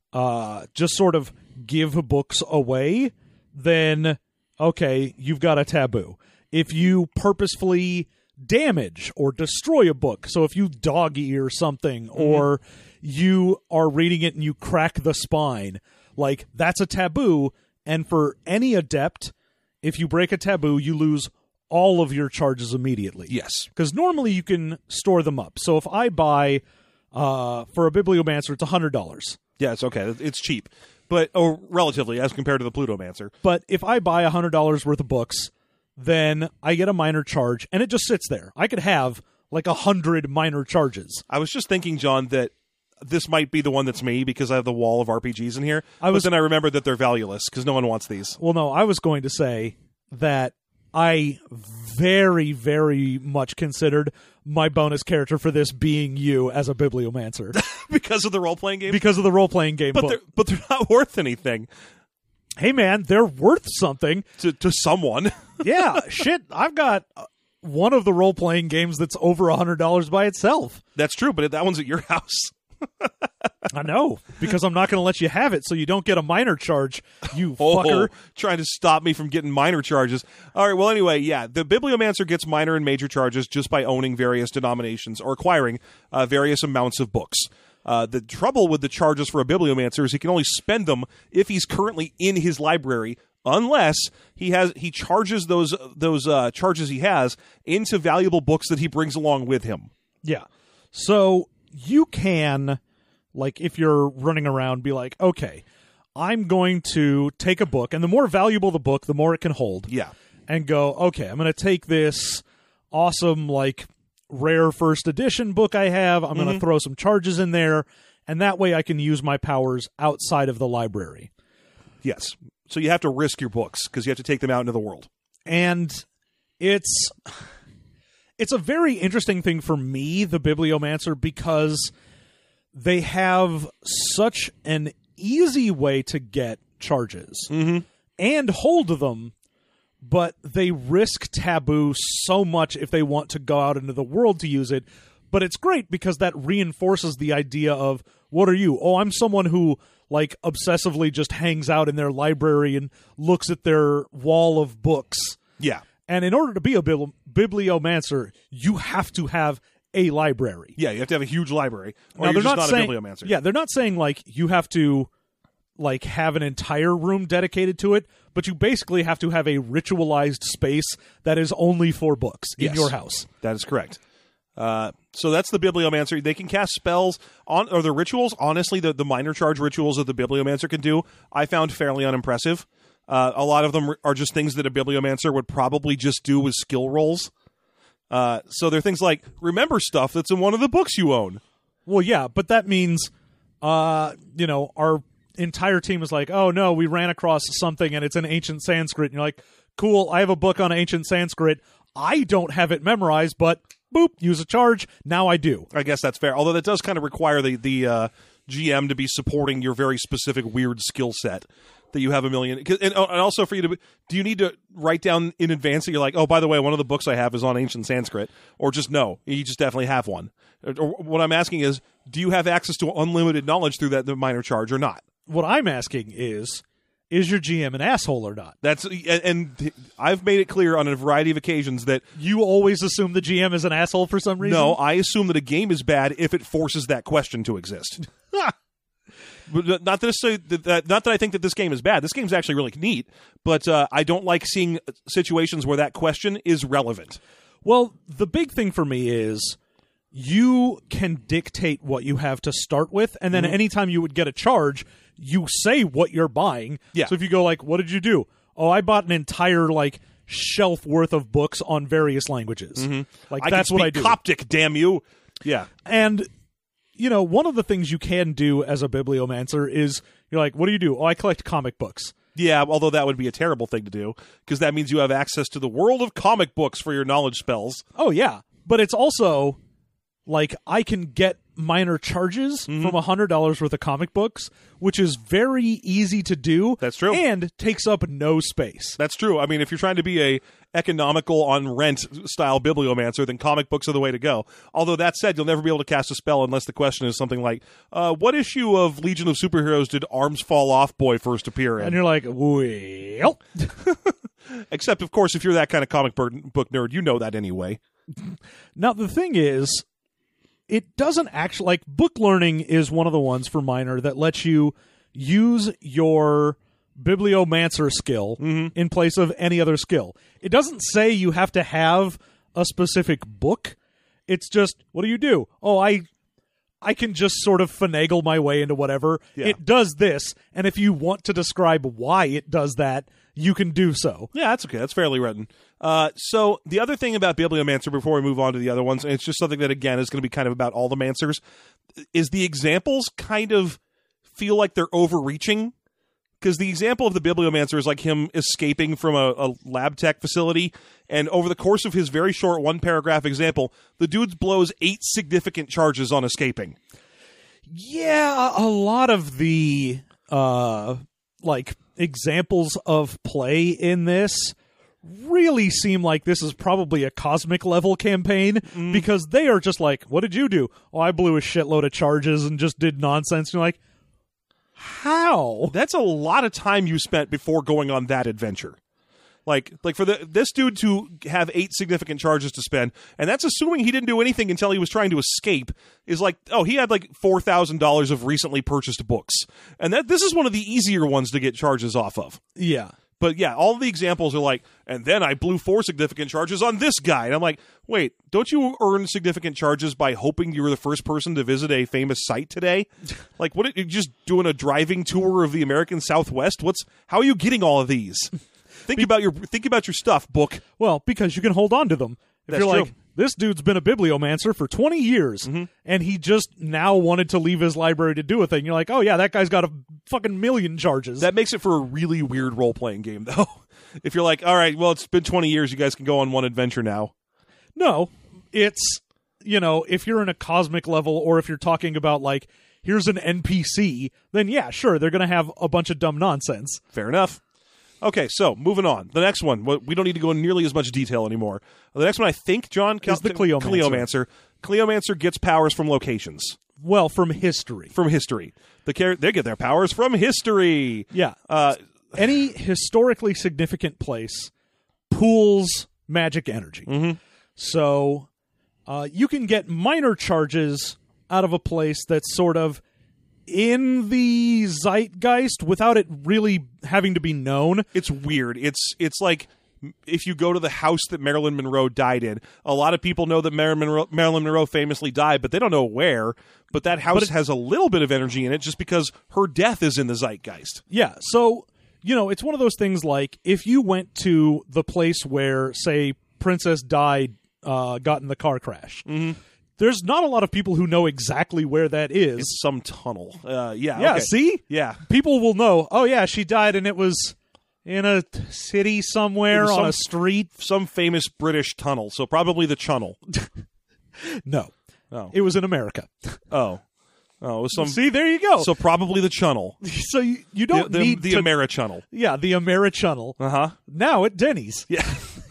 just sort of give books away, then okay, you've got a taboo. If you purposefully damage or destroy a book, so if you dog-ear something, or you are reading it and you crack the spine, like, that's a taboo. And for any adept, if you break a taboo, you lose all of your charges immediately. Yes. Because normally you can store them up. So if I buy, for a Bibliomancer, it's $100. Yeah, it's okay. It's cheap. But relatively, as compared to the Plutomancer. But if I buy $100 worth of books, then I get a minor charge, and it just sits there. I could have like 100 minor charges. I was just thinking, John, that this might be the one that's me because I have the wall of RPGs in here. But then I remembered that they're valueless because no one wants these. Well, no, I was going to say that I very, very much considered my bonus character for this being you as a Bibliomancer. Because of the role-playing game? Because of the role-playing game book. But they're not worth anything. Hey, man, they're worth something. To someone. Yeah, shit, I've got one of the role-playing games that's over $100 by itself. That's true, but that one's at your house. I know, because I'm not going to let you have it so you don't get a minor charge, you fucker. Trying to stop me from getting minor charges. All right, well, anyway, yeah, the Bibliomancer gets minor and major charges just by owning various denominations or acquiring various amounts of books. The trouble with the charges for a Bibliomancer is he can only spend them if he's currently in his library, unless he charges those charges he has into valuable books that he brings along with him. Yeah. So you can, like, if you're running around, be like, okay, I'm going to take a book, and the more valuable the book, the more it can hold. Yeah. And go, okay, I'm going to take this awesome, like, rare first edition book I have. I'm going to throw some charges in there, and that way I can use my powers outside of the library. Yes. So you have to risk your books because you have to take them out into the world. And it's a very interesting thing for me, the Bibliomancer, because they have such an easy way to get charges and hold them, but they risk taboo so much if they want to go out into the world to use it. But it's great because that reinforces the idea of, what are you? Oh, I'm someone who, like, obsessively just hangs out in their library and looks at their wall of books. Yeah. And in order to be a Bibliomancer, you have to have a library. Yeah, you have to have a huge library. Or Now, you're they're just not not saying, a Bibliomancer. Yeah, they're not saying, like, you have to, like, have an entire room dedicated to it, but you basically have to have a ritualized space that is only for books in your house. That is correct. So that's the Bibliomancer. They can cast spells on, or the rituals. Honestly, the minor charge rituals that the Bibliomancer can do, I found fairly unimpressive. A lot of them are just things that a Bibliomancer would probably just do with skill rolls. So they're things like, remember stuff that's in one of the books you own. Well, yeah, but that means, our entire team is like, oh, no, we ran across something and it's in ancient Sanskrit. And you're like, cool, I have a book on ancient Sanskrit. I don't have it memorized, but boop, use a charge. Now I do. I guess that's fair. Although that does kind of require the GM to be supporting your very specific weird skill set that you have a million. And also for you to, do you need to write down in advance that you're like, oh, by the way, one of the books I have is on ancient Sanskrit, or just no, you just definitely have one. Or what I'm asking is, do you have access to unlimited knowledge through the minor charge or not? What I'm asking is your GM an asshole or not? And I've made it clear on a variety of occasions that you always assume the GM is an asshole for some reason. No, I assume that a game is bad if it forces that question to exist. But not that I think that this game is bad. This game's actually really neat, but I don't like seeing situations where that question is relevant. Well, the big thing for me is you can dictate what you have to start with, and then anytime you would get a charge, you say what you're buying. Yeah. So if you go like, what did you do? Oh, I bought an entire, like, shelf worth of books on various languages. Like, that's what I do. Coptic, damn you. Yeah. And, one of the things you can do as a Bibliomancer is, you're like, what do you do? Oh, I collect comic books. Yeah, although that would be a terrible thing to do, because that means you have access to the world of comic books for your knowledge spells. Oh, yeah. But it's also, like, I can get minor charges from $100 worth of comic books, which is very easy to do. That's true. And takes up no space. That's true. I mean, if you're trying to be a economical on rent style Bibliomancer, then comic books are the way to go. Although that said, you'll never be able to cast a spell unless the question is something like, what issue of Legion of Superheroes did Arms Fall Off Boy first appear in? And you're like, well. Except, of course, if you're that kind of comic book nerd, you know that anyway. Now, the thing is, it doesn't actually, like, book learning is one of the ones for minor that lets you use your Bibliomancer skill in place of any other skill. It doesn't say you have to have a specific book. It's just, what do you do? Oh, I can just sort of finagle my way into whatever. Yeah. It does this, and if you want to describe why it does that, you can do so. Yeah, that's okay. That's fairly written. So the other thing about Bibliomancer, before we move on to the other ones, and it's just something that, again, is going to be kind of about all the Mancers, is the examples kind of feel like they're overreaching. Because the example of the Bibliomancer is like him escaping from a lab tech facility, and over the course of his very short one-paragraph example, the dude blows 8 significant charges on escaping. Yeah, a lot of the, examples of play in this really seem like this is probably a cosmic level campaign because they are just like, what did you do? Oh, I blew a shitload of charges and just did nonsense. And you're like, how? That's a lot of time you spent before going on that adventure. Like for this dude to have 8 significant charges to spend, and that's assuming he didn't do anything until he was trying to escape, is like, oh, he had like $4,000 of recently purchased books. And this is one of the easier ones to get charges off of. Yeah. But yeah, all the examples are like, and then I blew 4 significant charges on this guy. And I'm like, wait, don't you earn significant charges by hoping you were the first person to visit a famous site today? Like, what? You're just doing a driving tour of the American Southwest? How are you getting all of these? Think about your stuff, book. Well, because you can hold on to them. If That's you're true. like, this dude's been a bibliomancer for 20 years, and he just now wanted to leave his library to do a thing. You're like, oh yeah, that guy's got a fucking million charges. That makes it for a really weird role-playing game, though. If you're like, all right, well, it's been 20 years, you guys can go on one adventure now. No, it's, if you're in a cosmic level, or if you're talking about like, here's an NPC, then yeah, sure, they're going to have a bunch of dumb nonsense. Fair enough. Okay, so moving on. The next one, we don't need to go in nearly as much detail anymore. The next one, I think, John, is the Cleomancer. Cleomancer gets powers from locations. Well, from history. From history. They get their powers from history. Yeah. Any historically significant place pools magic energy. So you can get minor charges out of a place that's sort of in the zeitgeist without it really having to be known. It's weird. It's like if you go to the house that Marilyn Monroe died in, a lot of people know that Marilyn Monroe famously died, but they don't know where. But that house has a little bit of energy in it just because her death is in the zeitgeist. Yeah, so, it's one of those things like if you went to the place where, say, Princess Di got in the car crash, there's not a lot of people who know exactly where that is. It's some tunnel. Yeah, okay. See? Yeah. People will know, oh yeah, she died and it was in a city somewhere on a street. Some famous British tunnel, so probably the Chunnel. No. Oh. It was in America. Oh. Oh, it was some. See, there you go. So probably the Chunnel. So you don't need the Americhunnel. Yeah, the Americhunnel. Uh-huh. Now at Denny's. Yeah.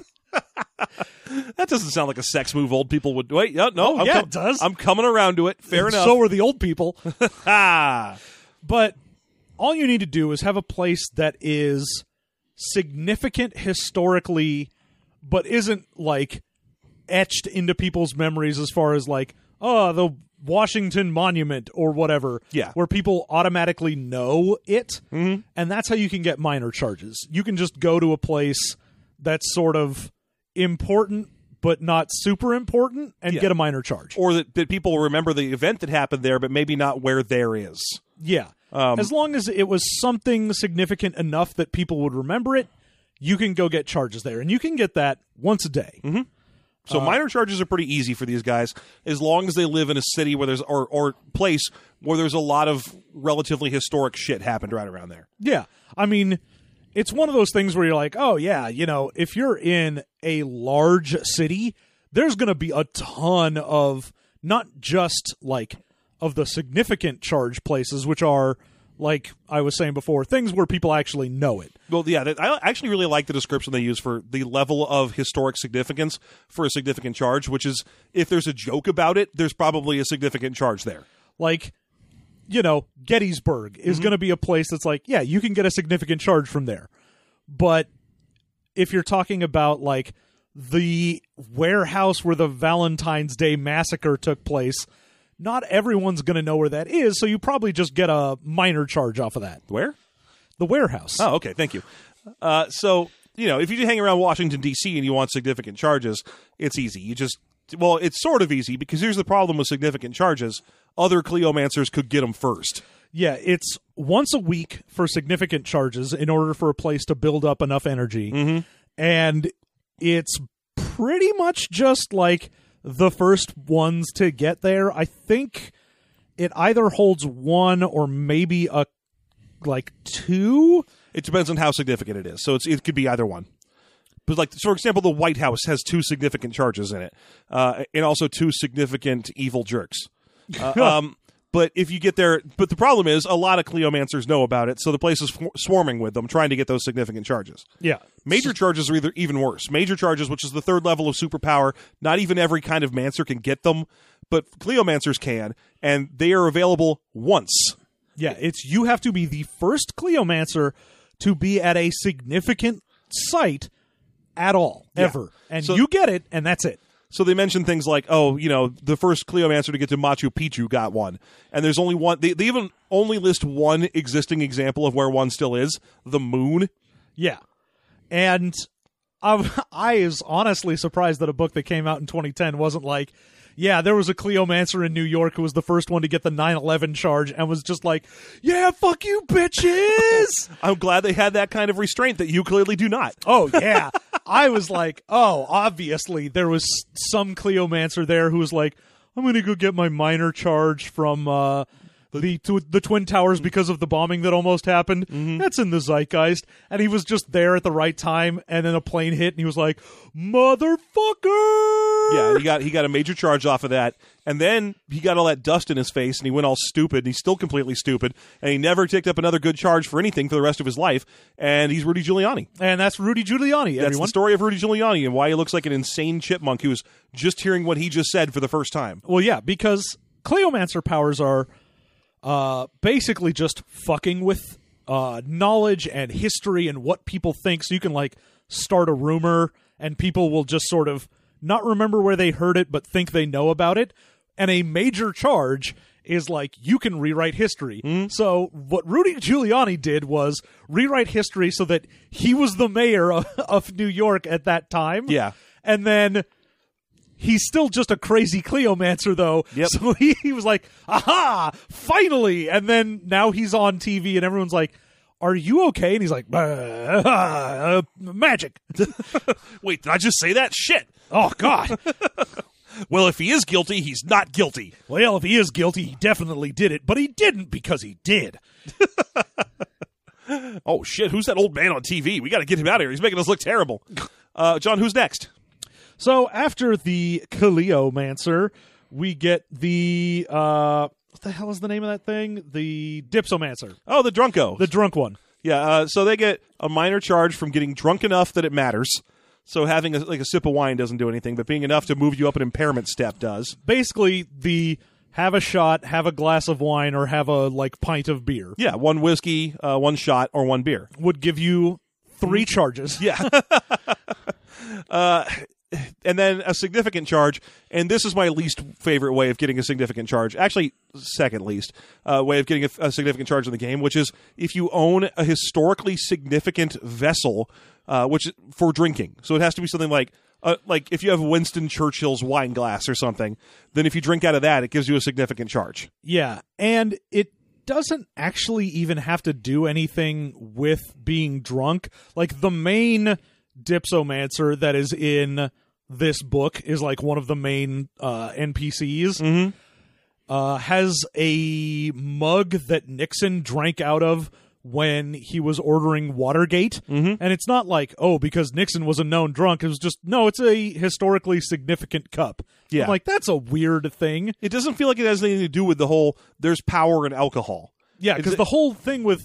That doesn't sound like a sex move old people would. Wait, no. It does. I'm coming around to it. Fair enough. So are the old people. Ah. But all you need to do is have a place that is significant historically, but isn't like etched into people's memories as far as like, oh, the Washington Monument or whatever. Yeah. Where people automatically know it. And that's how you can get minor charges. You can just go to a place that's sort of important but not super important and get a minor charge. Or that people remember the event that happened there, but maybe not where there is. Yeah. As long as it was something significant enough that people would remember it, you can go get charges there. And you can get that once a day. So minor charges are pretty easy for these guys, as long as they live in a city where there's or place where there's a lot of relatively historic shit happened right around there. Yeah. I mean, it's one of those things where you're like, oh, yeah, if you're in a large city, there's going to be a ton of not just like of the significant charge places, which are, like I was saying before, things where people actually know it. Well, yeah, I actually really like the description they use for the level of historic significance for a significant charge, which is if there's a joke about it, there's probably a significant charge there. Like, Gettysburg is going to be a place that's like, yeah, you can get a significant charge from there. But if you're talking about like the warehouse where the Valentine's Day massacre took place, not everyone's going to know where that is, so you probably just get a minor charge off of that. Where? The warehouse. Oh, okay, thank you. So, if you hang around Washington, D.C. and you want significant charges, it's easy. It's sort of easy, because here's the problem with significant charges. Other Cleomancers could get them first. Yeah, it's once a week for significant charges in order for a place to build up enough energy. And it's pretty much just like the first ones to get there. I think it either holds one or maybe two. It depends on how significant it is. So it could be either one. But like, for example, the White House has 2 significant charges in it, and also 2 significant evil jerks. But if you get there, but the problem is a lot of Cleomancers know about it, so the place is swarming with them, trying to get those significant charges. Yeah. Major charges are even worse. Major charges, which is the 3rd level of superpower, not even every kind of Mancer can get them, but Cleomancers can, and they are available once. Yeah, you have to be the first Cleomancer to be at a significant site at all, ever. And you get it, and that's it. So they mention things like, the first Cleomancer to get to Machu Picchu got one. And there's only one. They even only list one existing example of where one still is, the moon. Yeah. And I was honestly surprised that a book that came out in 2010 wasn't like, yeah, there was a Cleomancer in New York who was the first one to get the 9/11 charge and was just like, yeah, fuck you, bitches. I'm glad they had that kind of restraint that you clearly do not. Oh, yeah. I was like, oh, obviously there was some Cleomancer there who was like, I'm going to go get my minor charge from the Twin Towers because of the bombing that almost happened. Mm-hmm. That's in the zeitgeist. And he was just there at the right time, and then a plane hit, and he was like, motherfucker! Yeah, he got a major charge off of that, and then he got all that dust in his face, and he went all stupid, and he's still completely stupid, and he never picked up another good charge for anything for the rest of his life, and he's Rudy Giuliani. And that's Rudy Giuliani, That's everyone. the story of Rudy Giuliani and why he looks like an insane chipmunk who was just hearing what he just said for the first time. Well, yeah, because Cleomancer powers are basically just fucking with knowledge and history and what people think, so you can like start a rumor and people will just sort of not remember where they heard it but think they know about it. And a major charge is like you can rewrite history. So what Rudy Giuliani did was rewrite history so that he was the mayor of New York at that time. Yeah. And then he's still just a crazy Cleomancer, though. Yep. So he was like, aha, finally. And then now he's on TV and everyone's like, are you okay? And he's like, magic. Wait, did I just say that? Shit. Oh, God. Well, if he is guilty, he's not guilty. Well, if he is guilty, he definitely did it. But he didn't because he did. Oh, shit, who's that old man on TV? We got to get him out of here. He's making us look terrible. John, who's next? So after the Cleomancer, we get the what the hell is the name of that thing? The Dipsomancer, Oh, the Drunko. the drunk one. Yeah, so they get a minor charge from getting drunk enough that it matters. So having a sip of wine doesn't do anything, but being enough to move you up an impairment step does. Basically, the have a shot, have a glass of wine, or have a like pint of beer Yeah, one whiskey, one shot, or one beer. would give you 3 charges. Yeah. And then a significant charge, and this is my least favorite way of getting a significant charge. Actually, second least way of getting a significant charge in the game, which is if you own a historically significant vessel, which for drinking. So it has to be something like if you have Winston Churchill's wine glass or something, then if you drink out of that, it gives you a significant charge. Yeah, and it doesn't actually even have to do anything with being drunk. Like the main Dipsomancer that is in this book is like one of the main NPCs. Has a mug that Nixon drank out of when he was ordering Watergate. And it's not like, oh, because Nixon was a known drunk. It was just, no, it's a historically significant cup. Yeah. I'm like, that's a weird thing. It doesn't feel like it has anything to do with the whole there's power in alcohol. Yeah, because the whole thing with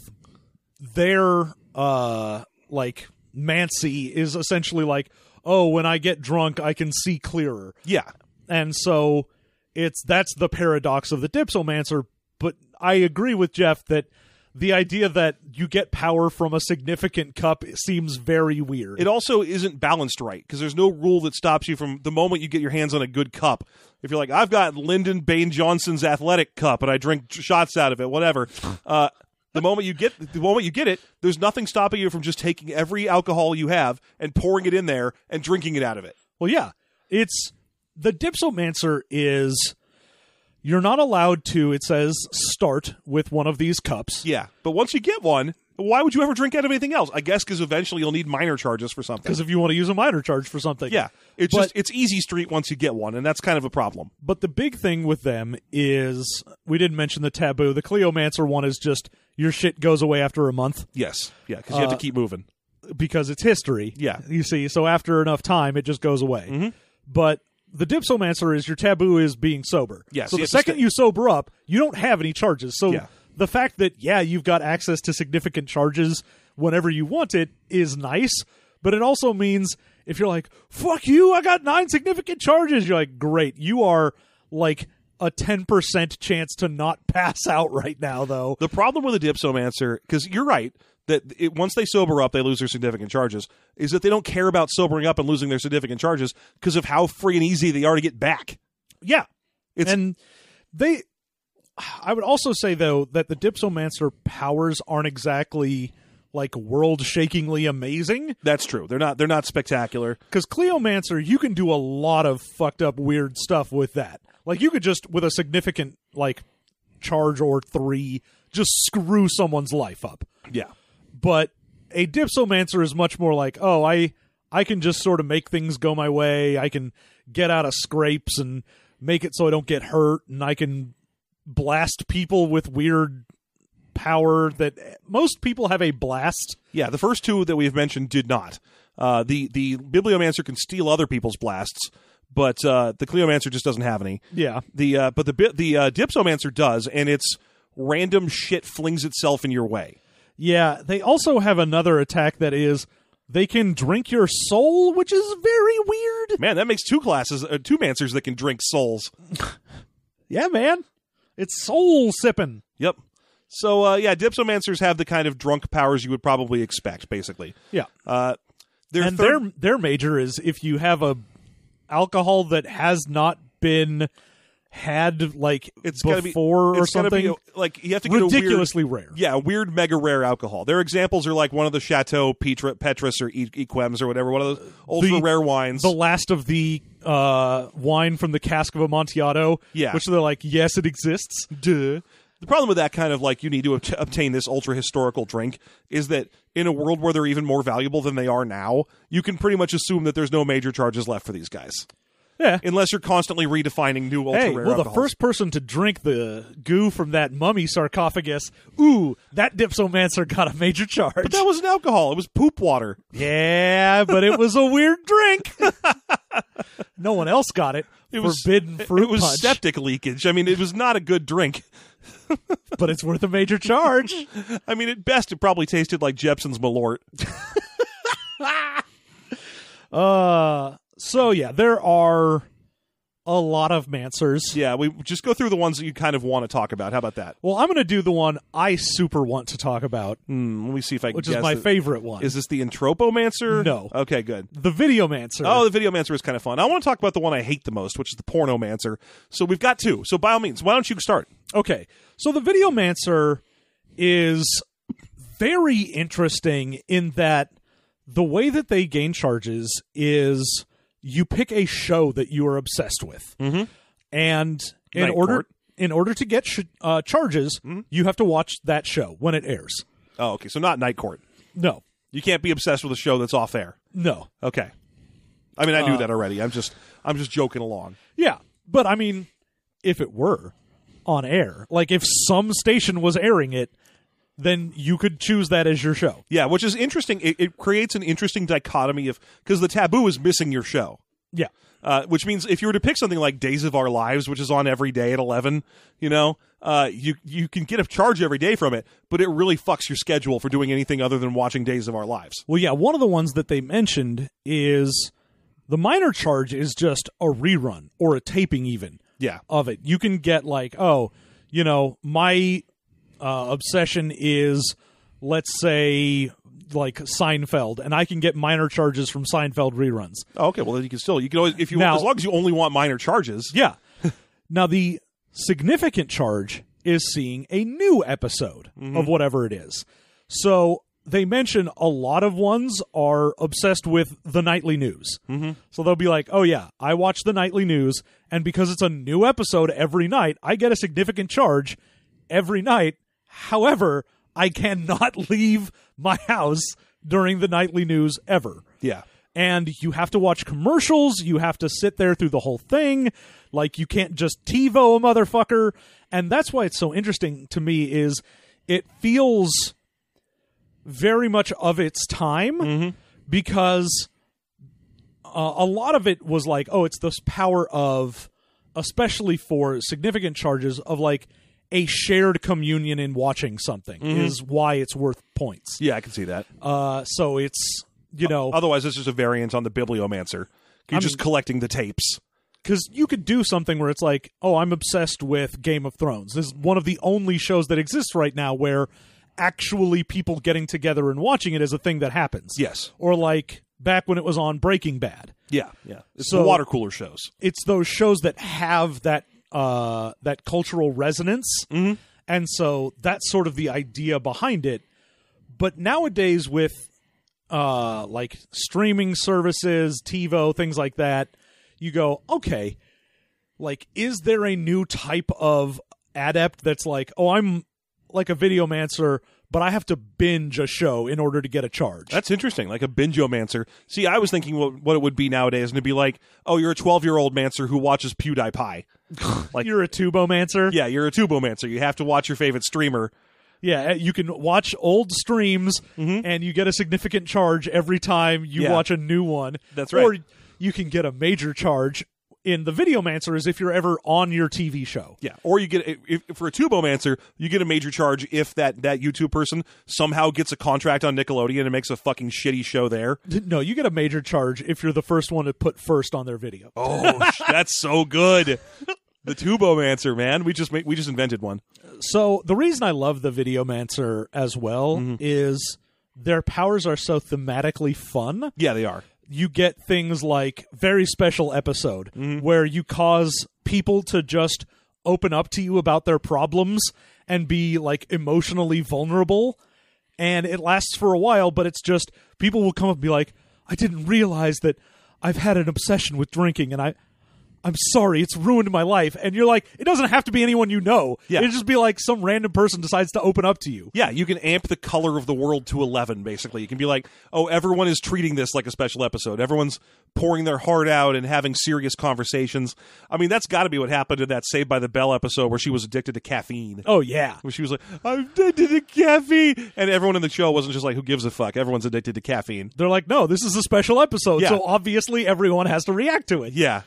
their like Mancy is essentially like, oh, when I get drunk, I can see clearer. Yeah. And so that's the paradox of the Dipsomancer. But I agree with Jeff that the idea that you get power from a significant cup seems very weird. It also isn't balanced right because there's no rule that stops you from the moment you get your hands on a good cup. If you're like, I've got Lyndon Baines Johnson's athletic cup and I drink shots out of it, whatever. The moment you get it, there's nothing stopping you from just taking every alcohol you have and pouring it in there and drinking it out of it. Well, yeah, it's the Dipsomancer is you're not allowed to. It says start with one of these cups. Yeah, but once you get one, why would you ever drink out of anything else? I guess because eventually you'll need minor charges for something. Because if you want to use a minor charge for something, Yeah, it's easy street once you get one, and that's kind of a problem. But the big thing with them is we didn't mention the taboo. The Cleomancer one is just your shit goes away after a month Yes, yeah, because you have to keep moving. because it's history. Yeah. You see, so after enough time, it just goes away. But the Dipsomancer is your taboo is being sober. Yes, So you the have to second stay- you sober up, you don't have any charges. So Yeah. the fact that, yeah, you've got access to significant charges whenever you want it is nice. But it also means if you're like, fuck you, I got 9 significant charges, you're like, great. You are like a 10% chance to not pass out right now, though. The problem with a Dipsomancer, because you're right, that once they sober up, they lose their significant charges, is that they don't care about sobering up and losing their significant charges because of how free and easy they are to get back. Yeah. It's- And I would also say, though, that the Dipsomancer powers aren't exactly like world-shakingly amazing. That's true. They're not spectacular. Because Cleomancer, you can do a lot of fucked up weird stuff with that. Like, you could just, with a significant, like, charge or 3, just screw someone's life up. Yeah. But a Dipsomancer is much more like, oh, I can just sort of make things go my way. I can get out of scrapes and make it so I don't get hurt, and I can blast people with weird power that most people have a blast. Yeah, the first 2 that we've mentioned did not. The Bibliomancer can steal other people's blasts, but the Cleomancer just doesn't have any. Yeah. But the Dipsomancer does, and it's random shit flings itself in your way. Yeah, they also have another attack that is they can drink your soul, which is very weird. Man, that makes 2 Mancers that can drink souls. Yeah, man. It's soul sipping. Yep. So, Dipsomancers have the kind of drunk powers you would probably expect, basically. Yeah. Their major is if you have a alcohol that has not been had like it's before or something. You have to get ridiculously rare. Yeah, weird mega rare alcohol. Their examples are like one of the Chateau Petrus or Equems or whatever, one of those ultra rare wines. The last of the wine from the cask of Amontillado. Yeah. Which they're like, yes, it exists. Duh. The problem with that kind of like you need to obtain this ultra historical drink is that in a world where they're even more valuable than they are now, you can pretty much assume that there's no major charges left for these guys. Yeah. Unless you're constantly redefining new ultra-rare alcohols. The first person to drink the goo from that mummy sarcophagus, ooh, that Dipsomancer got a major charge. But that wasn't alcohol. It was poop water. Yeah, but it was a weird drink. No one else got it. Forbidden fruit It was punch. septic leakage. I mean, it was not a good drink. But it's worth a major charge. I mean, at best, it probably tasted like Jepson's Malort. So, yeah, there are a lot of Mancers. Yeah, we just go through the ones that you kind of want to talk about. How about that? Well, I'm going to do the one I super want to talk about. Let me see if I can Which guess is my favorite one. Is this the Entropomancer? No. Okay, good. The Videomancer. Oh, the Videomancer is kind of fun. I want to talk about the one I hate the most, which is the Pornomancer. So we've got 2. So by all means, why don't you start? Okay. So the Videomancer is very interesting in that the way that they gain charges is you pick a show that you are obsessed with. Mm-hmm. And in Night order to get charges, you have to watch that show when it airs. Oh, okay. So not Night Court. No. You can't be obsessed with a show that's off air. No. Okay. I mean, I knew that already. I'm just joking along. Yeah. But I mean, if it were on air, like if some station was airing it, then you could choose that as your show. Yeah, which is interesting. It creates an interesting dichotomy of because the taboo is missing your show. Yeah. Which means if you were to pick something like Days of Our Lives, which is on every day at 11, you can get a charge every day from it, but it really fucks your schedule for doing anything other than watching Days of Our Lives. Well, yeah, one of the ones that they mentioned is the minor charge is just a rerun or a taping even of it. You can get like, my obsession is, let's say, like Seinfeld, and I can get minor charges from Seinfeld reruns. Oh, okay, well then you can always as long as you only want minor charges. Yeah. Now the significant charge is seeing a new episode of whatever it is. So they mention a lot of ones are obsessed with the nightly news. Mm-hmm. So they'll be like, oh yeah, I watch the nightly news, and because it's a new episode every night, I get a significant charge every night. However, I cannot leave my house during the nightly news ever. Yeah. And you have to watch commercials. You have to sit there through the whole thing. Like, you can't just TiVo a motherfucker. And that's why it's so interesting to me is it feels very much of its time because a lot of it was like, oh, it's this power of, especially for significant charges, of like, a shared communion in watching something is why it's worth points. Yeah, I can see that. So it's, otherwise it's just a variant on the Bibliomancer. You're just collecting the tapes. Because you could do something where it's like, oh, I'm obsessed with Game of Thrones. This is one of the only shows that exists right now where actually people getting together and watching it is a thing that happens. Yes. Or like back when it was on Breaking Bad. Yeah. It's the water cooler shows. It's those shows that have that cultural resonance. And so that's sort of the idea behind it. But nowadays with like streaming services, TiVo, things like that, you go, okay, like, is there a new type of adept that's like, oh, I'm like a Videomancer, but I have to binge a show in order to get a charge? That's interesting, like a bingeomancer. See, I was thinking what it would be nowadays, and it'd be like, oh, you're a 12-year-old mancer who watches PewDiePie. Like, You're a Tubomancer? yeah, you're a tubomancer. You have to watch your favorite streamer. Yeah, you can watch old streams, and you get a significant charge every time you watch a new one. That's right. Or you can get a major charge in the Videomancers if you're ever on your TV show. Yeah, or you get if for a tubomancer, you get a major charge if that YouTube person somehow gets a contract on Nickelodeon and makes a fucking shitty show there. No, you get a major charge if you're the first one to put first on their video. Oh, that's so good. The tubomancer, man. We just invented one. So the reason I love the Videomancer as well is their powers are so thematically fun. Yeah, they are. You get things like very special episode where you cause people to just open up to you about their problems and be like emotionally vulnerable. And it lasts for a while, but it's just people will come up and be like, I didn't realize that I've had an obsession with drinking and I'm sorry, it's ruined my life. And you're like, it doesn't have to be anyone you know. Yeah. It'd just be like some random person decides to open up to you. Yeah, you can amp the color of the world to 11, basically. You can be like, oh, everyone is treating this like a special episode. Everyone's pouring their heart out and having serious conversations. I mean, that's got to be what happened in that Saved by the Bell episode where she was addicted to caffeine. Oh, yeah. Where she was like, I'm addicted to caffeine. And everyone in the show wasn't just like, who gives a fuck? Everyone's addicted to caffeine. They're like, no, this is a special episode. Yeah. So obviously everyone has to react to it. Yeah.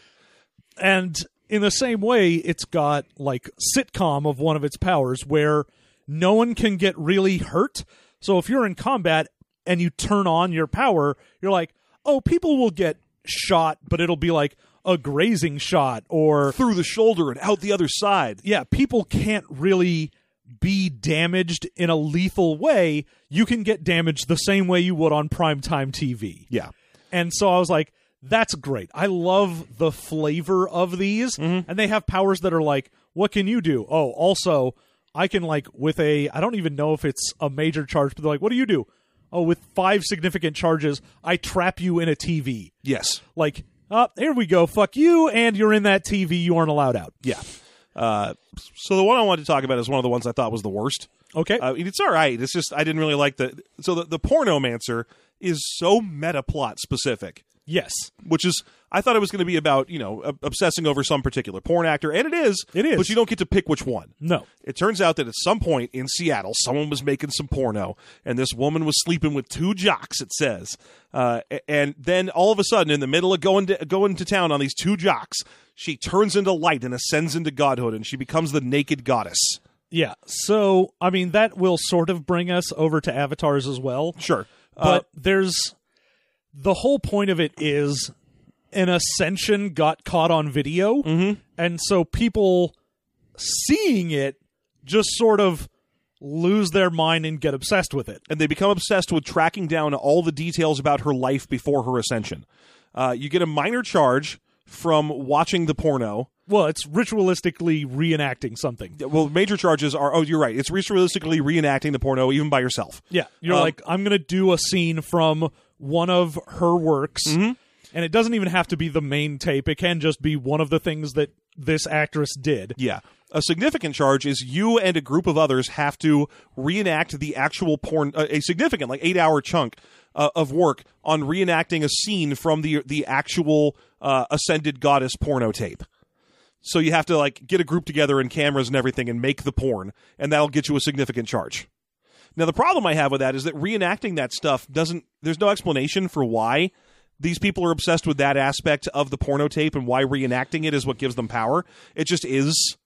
And in the same way, it's got like sitcom of one of its powers where no one can get really hurt. So if you're in combat and you turn on your power, you're like, oh, people will get shot, but it'll be like a grazing shot or Through the shoulder and out the other side. yeah, people can't really be damaged in a lethal way. You can get damaged the same way you would on primetime TV. Yeah. And so I was like, that's great. I love the flavor of these. And they have powers that are like, what can you do? Oh, also, I can like with I don't even know if it's a major charge, but they're like, what do you do? Oh, with 5 significant charges, I trap you in a TV. Yes. Like, here we go. Fuck you. And you're in that TV. You aren't allowed out. Yeah. So the one I wanted to talk about is one of the ones I thought was the worst. Okay. It's all right. It's just I didn't really like the Pornomancer is so meta plot specific. Yes. Which is, I thought it was going to be about, obsessing over some particular porn actor, and it is. It is. But you don't get to pick which one. No. It turns out that at some point in Seattle, someone was making some porno, and this woman was sleeping with 2 jocks, it says. And then all of a sudden, in the middle of going to town on these 2 jocks, she turns into light and ascends into godhood, and she becomes the naked goddess. Yeah. So, I mean, that will sort of bring us over to avatars as well. Sure. But the whole point of it is an ascension got caught on video, and so people seeing it just sort of lose their mind and get obsessed with it. And they become obsessed with tracking down all the details about her life before her ascension. You get a minor charge from watching the porno. Well, it's ritualistically reenacting something. Well, major charges are, you're right. It's ritualistically reenacting the porno even by yourself. Yeah. You're like, I'm going to do a scene from one of her works, and it doesn't even have to be the main tape. It can just be one of the things that this actress did. Yeah. A significant charge is you and a group of others have to reenact the actual porn, a significant, like 8-hour chunk of work on reenacting a scene from the actual ascended goddess porno tape. So you have to like get a group together and cameras and everything and make the porn, and that'll get you a significant charge. Now, the problem I have with that is that reenacting that stuff there's no explanation for why these people are obsessed with that aspect of the porno tape and why reenacting it is what gives them power. It just is.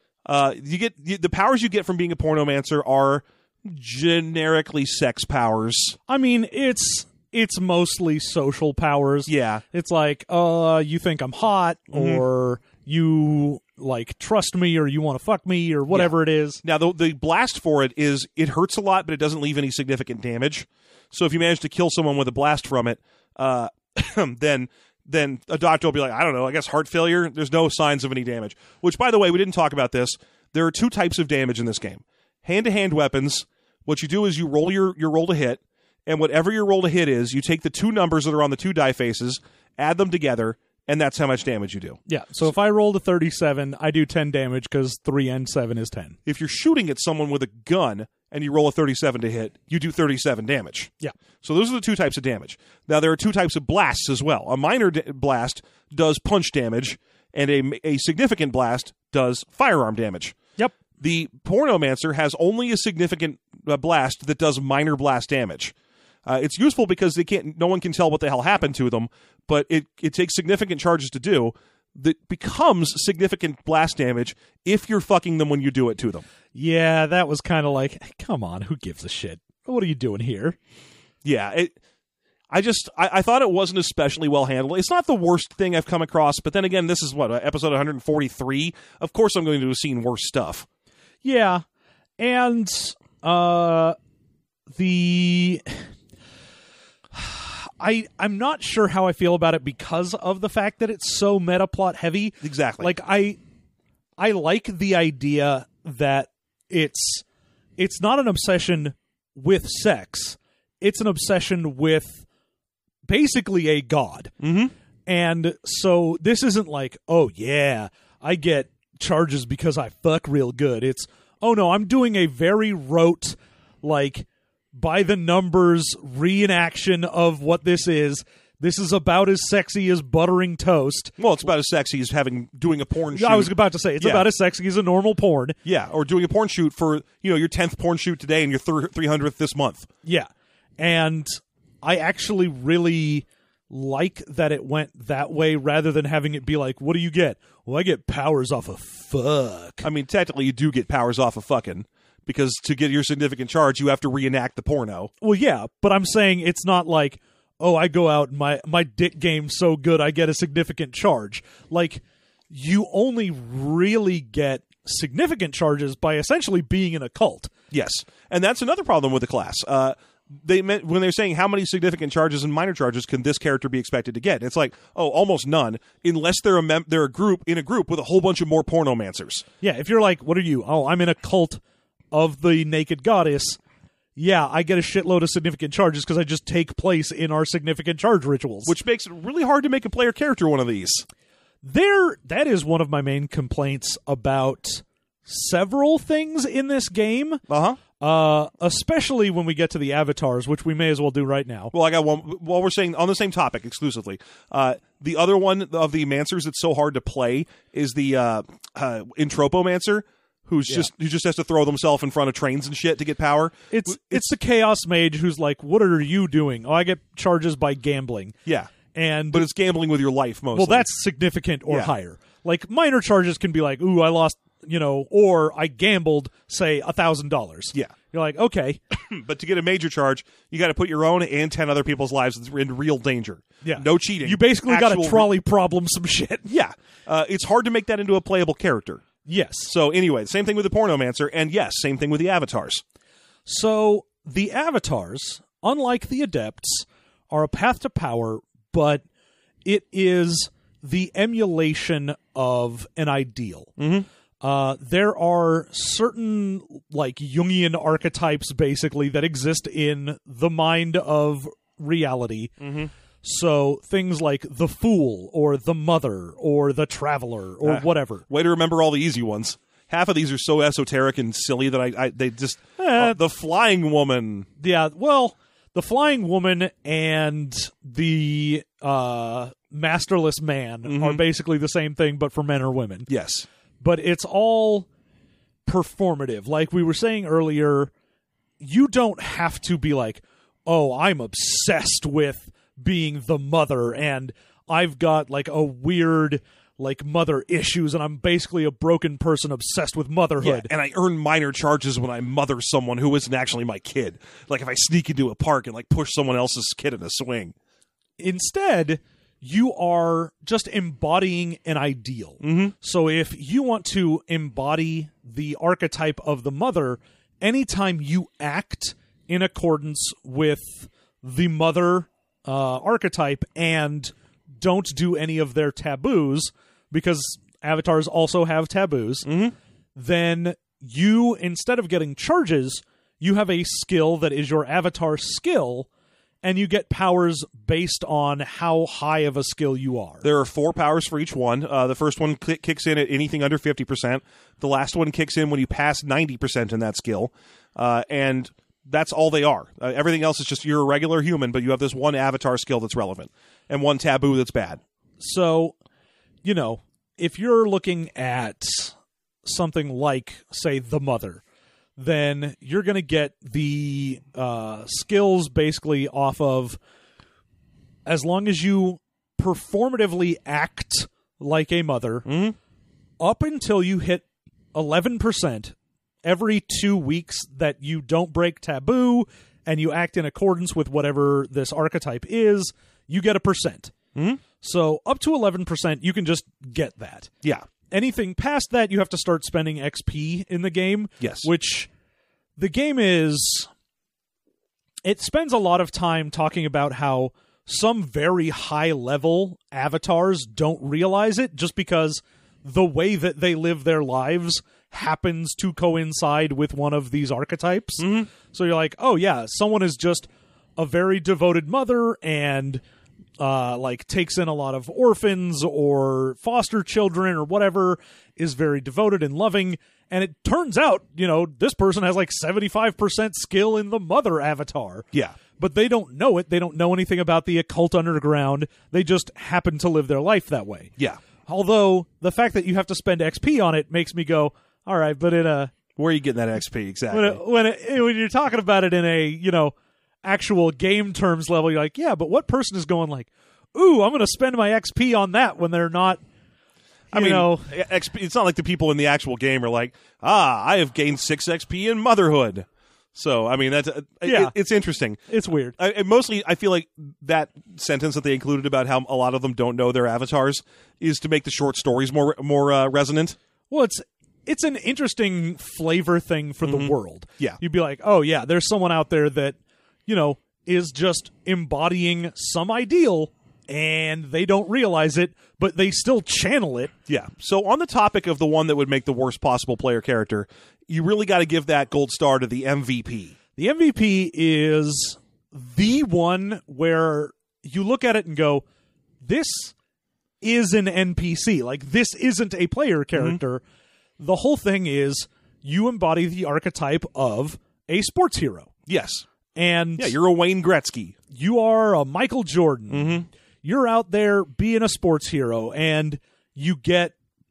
The powers you get from being a pornomancer are generically sex powers. I mean, it's mostly social powers. Yeah. It's like, you think I'm hot, or you like trust me, or you want to fuck me, or whatever it is. Now, the blast for it is it hurts a lot, but it doesn't leave any significant damage. So if you manage to kill someone with a blast from it, then a doctor will be like, I don't know, I guess heart failure. There's no signs of any damage. Which, by the way, we didn't talk about this. There are 2 types of damage in this game. Hand-to-hand weapons What you do is you roll your roll to hit, and whatever your roll to hit is, you take the two numbers that are on the two die faces, add them together, and that's how much damage you do. Yeah, so if I roll to 37, I do 10 damage because 3 and 7 is 10. If you're shooting at someone with a gun and you roll a 37 to hit, you do 37 damage. Yeah. So those are the two types of damage. Now, there are two types of blasts as well. A minor blast does punch damage, and a significant blast does firearm damage. Yep. The Pornomancer has only a significant blast that does minor blast damage. It's useful because no one can tell what the hell happened to them, but it takes significant charges to do. That becomes significant blast damage if you're fucking them when you do it to them. Yeah, that was kind of like, come on, who gives a shit? What are you doing here? Yeah, I thought it wasn't especially well handled. It's not the worst thing I've come across, but then again, this is episode 143. Of course I'm going to have seen worse stuff. Yeah, and I'm not sure how I feel about it because of the fact that it's so meta plot heavy. Exactly. Like I like the idea that it's not an obsession with sex. It's an obsession with basically a god. Mm-hmm. And so this isn't like, oh yeah, I get charges because I fuck real good. It's, oh no, I'm doing a very rote, like, by the numbers reenaction of what this is. This is about as sexy as buttering toast. Well, it's about as sexy as doing a porn shoot. I was about to say, it's about as sexy as a normal porn. Yeah, or doing a porn shoot for, your 10th porn shoot today and your 300th this month. Yeah. And I actually really like that it went that way rather than having it be like, what do you get? Well, I get powers off of fuck. I mean, technically you do get powers off of fucking, because to get your significant charge, you have to reenact the porno. Well, yeah, but I'm saying it's not like, oh, I go out and my dick game's so good I get a significant charge. Like, you only really get significant charges by essentially being in a cult. Yes, and that's another problem with the class. When they're saying how many significant charges and minor charges can this character be expected to get, it's like, oh, almost none, unless they're a group with a whole bunch of more pornomancers. Yeah, if you're like, what are you? Oh, I'm in a cult of the naked goddess. Yeah, I get a shitload of significant charges because I just take place in our significant charge rituals. Which makes it really hard to make a player character one of these. That is one of my main complaints about several things in this game. Especially when we get to the avatars, which we may as well do right now. Well, I got one. While we're saying on the same topic exclusively, the other one of the Mancers that's so hard to play is the Entropomancer, who just has to throw themselves in front of trains and shit to get power. It's the Chaos Mage who's like, what are you doing? Oh, I get charges by gambling. Yeah. But it's gambling with your life mostly. Well, that's significant or higher. Like, minor charges can be like, ooh, I lost, or I gambled, say, $1,000. Yeah. You're like, okay. But to get a major charge, you got to put your own and 10 other people's lives in real danger. Yeah. No cheating. You basically got to trolley problem some shit. Yeah. It's hard to make that into a playable character. Yes. So anyway, same thing with the Pornomancer, and yes, same thing with the Avatars. So the Avatars, unlike the Adepts, are a path to power, but it is the emulation of an ideal. Mm-hmm. There are certain, like, Jungian archetypes, basically, that exist in the mind of reality. Mm-hmm. So things like the Fool, or the Mother, or the Traveler, or whatever. Way to remember all the easy ones. Half of these are so esoteric and silly that they just... the Flying Woman. Yeah, well, the Flying Woman and the Masterless Man are basically the same thing, but for men or women. Yes. But it's all performative. Like we were saying earlier, you don't have to be like, oh, I'm obsessed with being the mother, and I've got like a weird like mother issues, and I'm basically a broken person obsessed with motherhood. Yeah, and I earn minor charges when I mother someone who isn't actually my kid. Like if I sneak into a park and like push someone else's kid in a swing. Instead, you are just embodying an ideal. Mm-hmm. So if you want to embody the archetype of the mother, anytime you act in accordance with the mother archetype and don't do any of their taboos, because avatars also have taboos, then you, instead of getting charges, you have a skill that is your avatar skill, and you get powers based on how high of a skill you are. There are 4 powers for each one. The first one kicks in at anything under 50%. The last one kicks in when you pass 90% in that skill. And that's all they are. Everything else is just you're a regular human, but you have this one avatar skill that's relevant and one taboo that's bad. So, if you're looking at something like, say, The Mother, then you're going to get the skills basically off of, as long as you performatively act like a mother, up until you hit 11% every 2 weeks that you don't break taboo and you act in accordance with whatever this archetype is, you get a percent. So up to 11%, you can just get that. Yeah. Anything past that, you have to start spending XP in the game. Yes. Which the game is... It spends a lot of time talking about how some very high-level avatars don't realize it just because the way that they live their lives happens to coincide with one of these archetypes. So you're like, oh yeah, someone is just a very devoted mother and... takes in a lot of orphans or foster children or whatever, is very devoted and loving. And it turns out, this person has 75% skill in the mother avatar. Yeah. But they don't know it. They don't know anything about the occult underground. They just happen to live their life that way. Yeah. Although the fact that you have to spend XP on it makes me go, all right, but where are you getting that XP exactly? When you're talking about it in a, actual game terms level, you're like, yeah, but what person is going like, ooh, I'm going to spend my XP on that when they're not, XP, it's not like the people in the actual game are like, I have gained 6 XP in motherhood. So, that's it's interesting. It's weird. Mostly, I feel like that sentence that they included about how a lot of them don't know their avatars is to make the short stories more resonant. Well, it's an interesting flavor thing for the world. Yeah. You'd be like, oh, yeah, there's someone out there that, is just embodying some ideal, and they don't realize it, but they still channel it. Yeah. So on the topic of the one that would make the worst possible player character, you really got to give that gold star to the MVP. The MVP is the one where you look at it and go, this is an NPC. This isn't a player character. The whole thing is you embody the archetype of a sports hero. Yes. And yeah, you're a Wayne Gretzky. You are a Michael Jordan. You're out there being a sports hero, and you get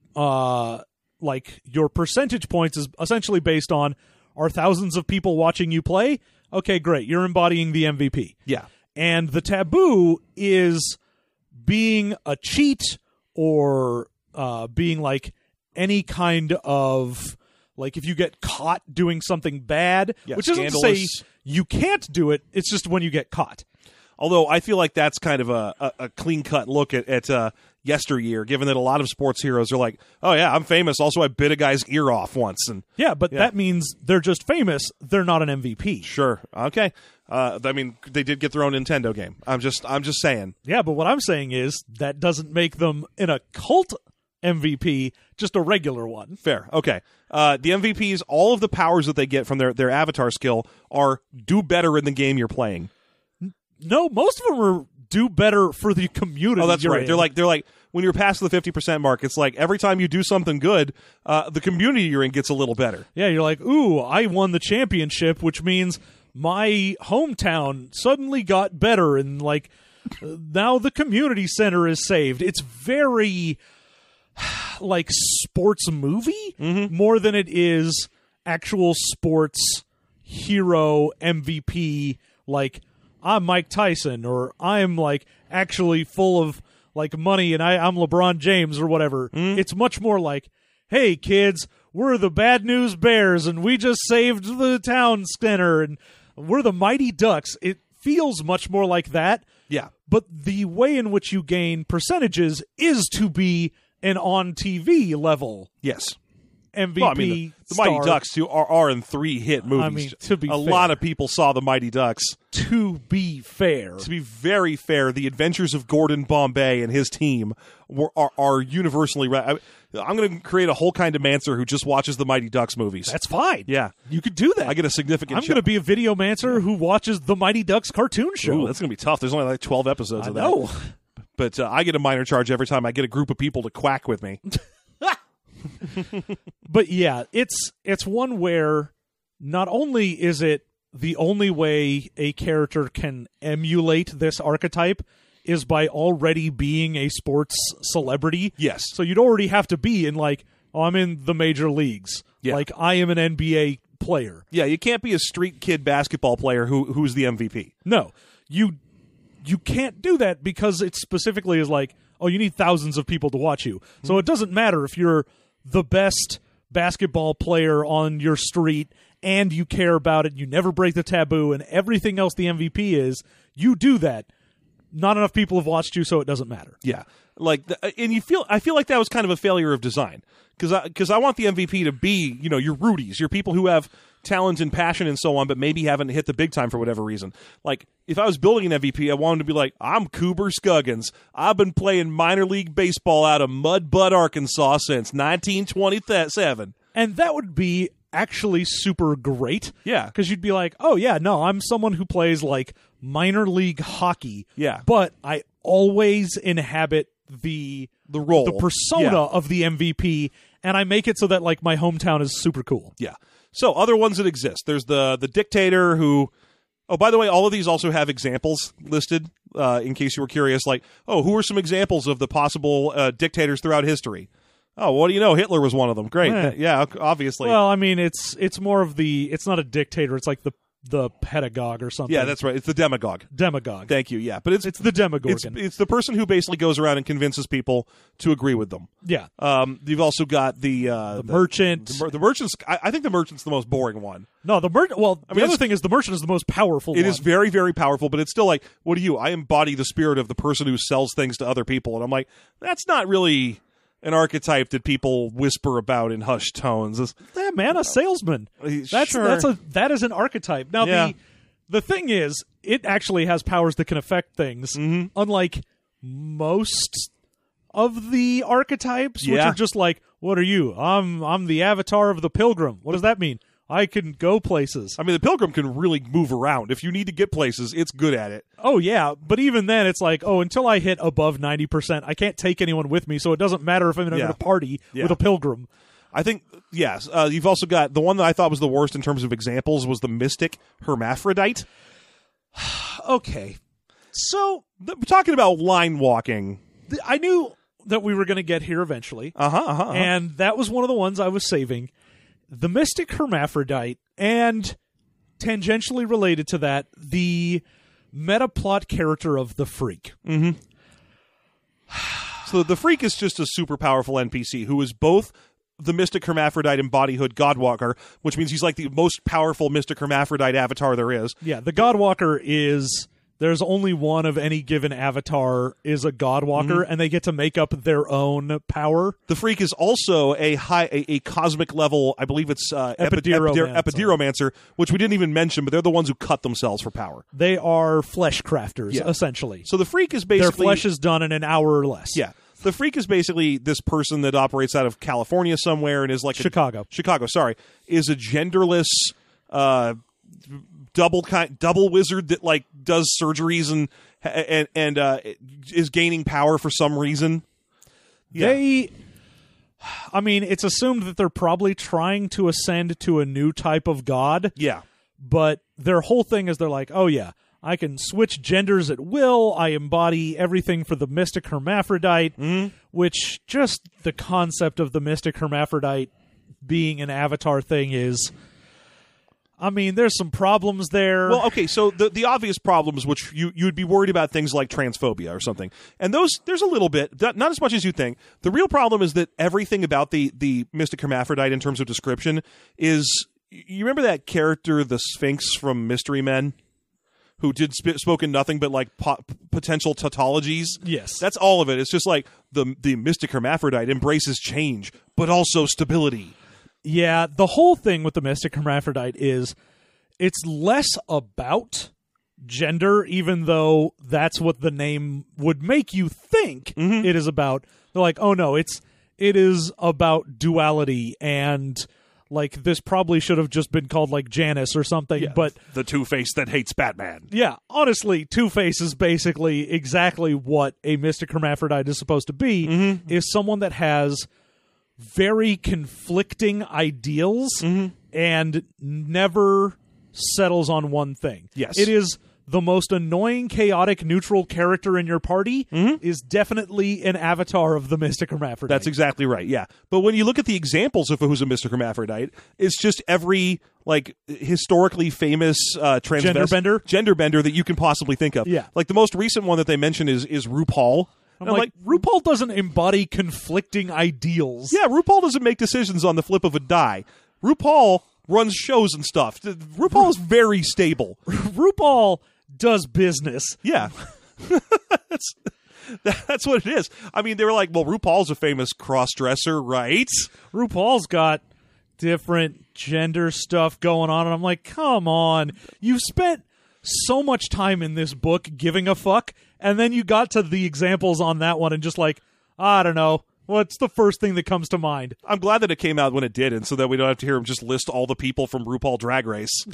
your percentage points is essentially based on, are thousands of people watching you play? Okay, great. You're embodying the MVP. Yeah. And the taboo is being a cheat or being any kind of... if you get caught doing something bad, which isn't to say you can't do it, it's just when you get caught. Although I feel like that's kind of a clean-cut look at yesteryear, given that a lot of sports heroes are like, oh yeah, I'm famous, also I bit a guy's ear off once. And that means they're just famous, they're not an MVP. Sure. Okay. They did get their own Nintendo game. I'm just saying. Yeah, but what I'm saying is that doesn't make them an occult MVP, just a regular one. Fair. Okay. The MVPs, all of the powers that they get from their avatar skill are do better in the game you're playing. No, most of them are do better for the community. Oh, that's right. In. They're like when you're past the 50% mark, it's like every time you do something good, the community you're in gets a little better. Yeah, you're like, ooh, I won the championship, which means my hometown suddenly got better, and now the community center is saved. It's very sports movie more than it is actual sports hero MVP. I'm Mike Tyson, or I'm actually full of money and I'm LeBron James or whatever. It's much more hey kids, we're the Bad News Bears and we just saved the town center and we're the Mighty Ducks. It feels much more like that. Yeah. But the way in which you gain percentages is to be an on TV level. Yes. MVP Well, I mean, the star. Mighty Ducks too are in 3 hit movies. I mean, to be a fair. lot of people saw the Mighty Ducks. To be fair. To be very fair, the adventures of Gordon Bombay and his team are universally. I'm going to create a whole kind of mancer who just watches the Mighty Ducks movies. That's fine. Yeah. You could do that. I get a significant. I'm going to be a video mancer who watches the Mighty Ducks cartoon show. Ooh, that's going to be tough. There's only like 12 episodes I of know. that. But I get a minor charge every time I get a group of people to quack with me. But yeah, it's one where not only is it the only way a character can emulate this archetype is by already being a sports celebrity. Yes. So you'd already have to be in like, oh, I'm in the major leagues. Yeah. Like I am an NBA player. Yeah, you can't be a street kid basketball player who's the MVP. No, you can't do that because it specifically is like, oh, you need thousands of people to watch you. So it doesn't matter if you're the best basketball player on your street and you care about it, you never break the taboo, and everything else the MVP is, you do that. Not enough people have watched you, so it doesn't matter. Yeah, like, and I feel like that was kind of a failure of design because I want the MVP to be, your Rudies, your people who have talent and passion and so on, but maybe haven't hit the big time for whatever reason. Like, if I was building an MVP, I wanted to be like, I'm Cooper Scuggins. I've been playing minor league baseball out of Mud Butt, Arkansas since 1927. And that would be actually super great. Yeah. Because you'd be like, oh, yeah, no, I'm someone who plays like minor league hockey. Yeah. But I always inhabit the role, the persona of the MVP, and I make it so that like my hometown is super cool. Yeah. So other ones that exist. There's the dictator who. Oh, by the way, all of these also have examples listed in case you were curious. Like, who are some examples of the possible dictators throughout history? Oh, what do you know? Hitler was one of them. Great. Yeah, obviously. Well, I mean, it's more of it's not a dictator. It's like the pedagogue or something. Yeah, that's right. It's the demagogue. Demagogue. Thank you. Yeah, but it's the demogorgon. It's the person who basically goes around and convinces people to agree with them. Yeah. You've also got the merchant. The merchant's. I think the merchant's the most boring one. No, the merchant. Well, the other thing is the merchant is the most powerful. It is very, very powerful, but it's still like, what do you? I embody the spirit of the person who sells things to other people, and I'm like, that's not really an archetype that people whisper about in hushed tones. Yeah, man, a salesman. That is an archetype. Now Yeah. the thing is, it actually has powers that can affect things, Mm-hmm. unlike most of the archetypes, which Yeah. are just like, what are you? I'm the avatar of the pilgrim. What does that mean? I can go places. I mean, the pilgrim can really move around. If you need to get places, it's good at it. Oh, yeah, but even then, it's like, until I hit above 90%, I can't take anyone with me, so it doesn't matter if I'm in a party with a pilgrim. I think, yes. You've also got the one that I thought was the worst in terms of examples was the mystic hermaphrodite. Okay. So, We're talking about line walking. I knew that we were going to get here eventually. And that was one of the ones I was saving. The mystic hermaphrodite, and tangentially related to that, the meta plot character of the Freak. So the Freak is just a super powerful NPC who is both the mystic hermaphrodite and bodyhood Godwalker, which means he's like the most powerful mystic hermaphrodite avatar there is. Yeah, the Godwalker is... There's only one of any given avatar is a Godwalker, and they get to make up their own power. The Freak is also a cosmic level, I believe it's Epidiromancer, which we didn't even mention, but they're the ones who cut themselves for power. They are flesh crafters, essentially. So the Freak is basically... Their flesh is done in an hour or less. Yeah. The Freak is basically this person that operates out of California somewhere and is like... Chicago, is a genderless... double wizard that like does surgeries and is gaining power for some reason. Yeah. It's assumed that they're probably trying to ascend to a new type of god. Yeah. But their whole thing is they're like, oh yeah, I can switch genders at will. I embody everything for the mystic hermaphrodite, which just the concept of the mystic hermaphrodite being an avatar thing is... there's some problems there. Well, okay, so the obvious problems, which you'd be worried about things like transphobia or something, and those there's a little bit, not as much as you think. The real problem is that everything about the mystic hermaphrodite in terms of description is, you remember that character, the Sphinx from Mystery Men, who spoke in nothing but like potential tautologies? Yes, that's all of it. It's just like the mystic hermaphrodite embraces change, but also stability. Yeah, the whole thing with the Mystic Hermaphrodite is it's less about gender, even though that's what the name would make you think it is about. They're like, oh no, it is about duality, and like this probably should have just been called like Janus or something, but the Two-Face that hates Batman. yeah, honestly, Two-Face is basically exactly what a Mystic Hermaphrodite is supposed to be, is someone that has very conflicting ideals and never settles on one thing. Yes. It is the most annoying, chaotic, neutral character in your party is definitely an avatar of the Mystic Hermaphrodite. That's exactly right, yeah. But when you look at the examples of who's a Mystic Hermaphrodite, it's just every like historically famous gender bender that you can possibly think of. Yeah. Like the most recent one that they mention is RuPaul. I'm like, RuPaul doesn't embody conflicting ideals. Yeah, RuPaul doesn't make decisions on the flip of a die. RuPaul runs shows and stuff. RuPaul is very stable. RuPaul does business. Yeah. That's what it is. I mean, they were like, well, RuPaul's a famous cross-dresser, right? RuPaul's got different gender stuff going on, and I'm like, come on. You've spent so much time in this book giving a fuck, and then you got to the examples on that one and just like, I don't know. What's the first thing that comes to mind? I'm glad that it came out when it did, and so that we don't have to hear him just list all the people from RuPaul Drag Race.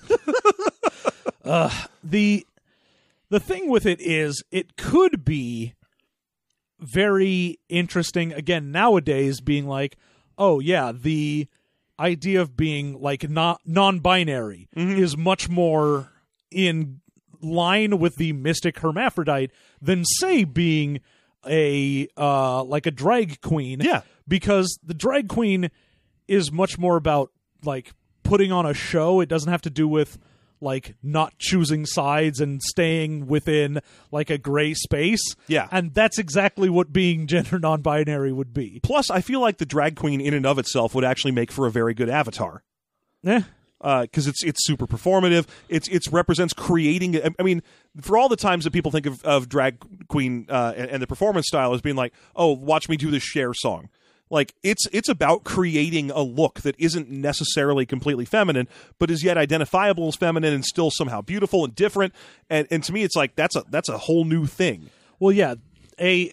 The thing with it is, it could be very interesting, again, nowadays, being like, oh, yeah, the idea of being like non-binary is much more in line with the Mystic Hermaphrodite than, say, being a like a drag queen. Yeah. Because the drag queen is much more about like putting on a show. It doesn't have to do with like not choosing sides and staying within like a gray space. Yeah. And that's exactly what being gender non-binary would be. Plus, I feel like the drag queen in and of itself would actually make for a very good avatar. Because it's super performative. It represents creating. I mean, for all the times that people think of drag queen and the performance style as being like, oh, watch me do this Cher song. Like it's about creating a look that isn't necessarily completely feminine, but is yet identifiable as feminine and still somehow beautiful and different. And to me, it's like that's a whole new thing. Well, yeah, a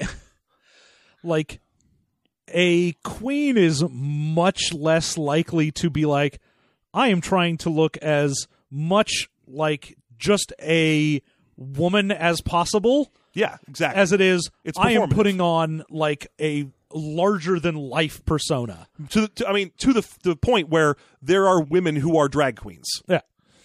queen is much less likely to be like, I am trying to look as much like just a woman as possible. Yeah, exactly. As it is, I am performative. putting on like a larger than life persona. To the point where there are women who are drag queens. Yeah.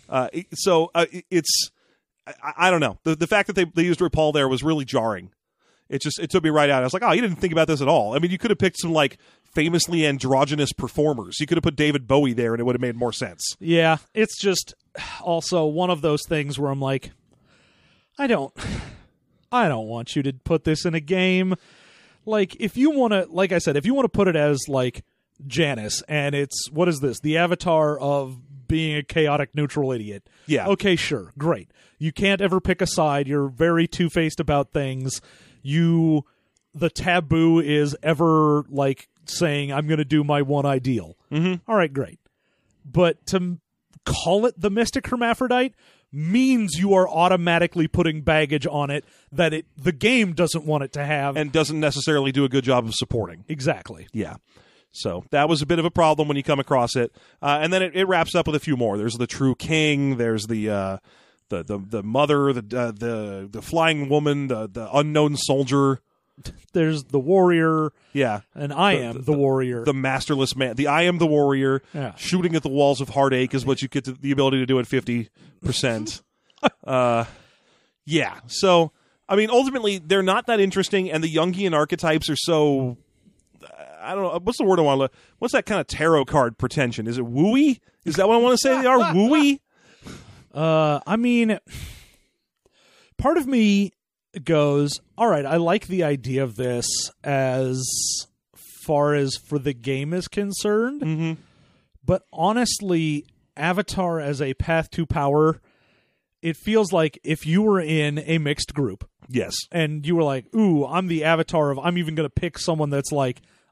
It's I don't know. The fact that they used RuPaul there was really jarring. It took me right out. I was like, oh, you didn't think about this at all. I mean, you could have picked some like famously androgynous performers. You could have put David Bowie there and it would have made more sense. Yeah, it's just also one of those things where I'm like, I don't want you to put this in a game. Like, if you want to, like I said, if you want to put it as like Janus and it's, what is this? The avatar of being a chaotic neutral idiot. Yeah. Okay, sure. Great. You can't ever pick a side. You're very two-faced about things. The taboo is ever like saying, I'm going to do my one ideal. All right, great. But to call it the Mystic Hermaphrodite means you are automatically putting baggage on it that the game doesn't want it to have. And doesn't necessarily do a good job of supporting. Exactly. Yeah. So that was a bit of a problem when you come across it. And then it wraps up with a few more. There's the True King. There's the mother, the flying woman, the unknown soldier. There's the warrior. Yeah. And I am the warrior. The masterless man. The I am the warrior. Yeah. Shooting at the walls of heartache is what you get the ability to do at 50%. Yeah. So, I mean, ultimately, they're not that interesting, and the Jungian archetypes are so... I don't know. What's the word I want to... What's that kind of tarot card pretension? Is it wooey? Is that what I want to say they are? Wooey? I mean, part of me goes, all right, I like the idea of this as far as for the game is concerned, but honestly, Avatar as a path to power, it feels like if you were in a mixed group, Yes. and you were like, ooh, I'm the Avatar of, I'm even going to pick someone that's like,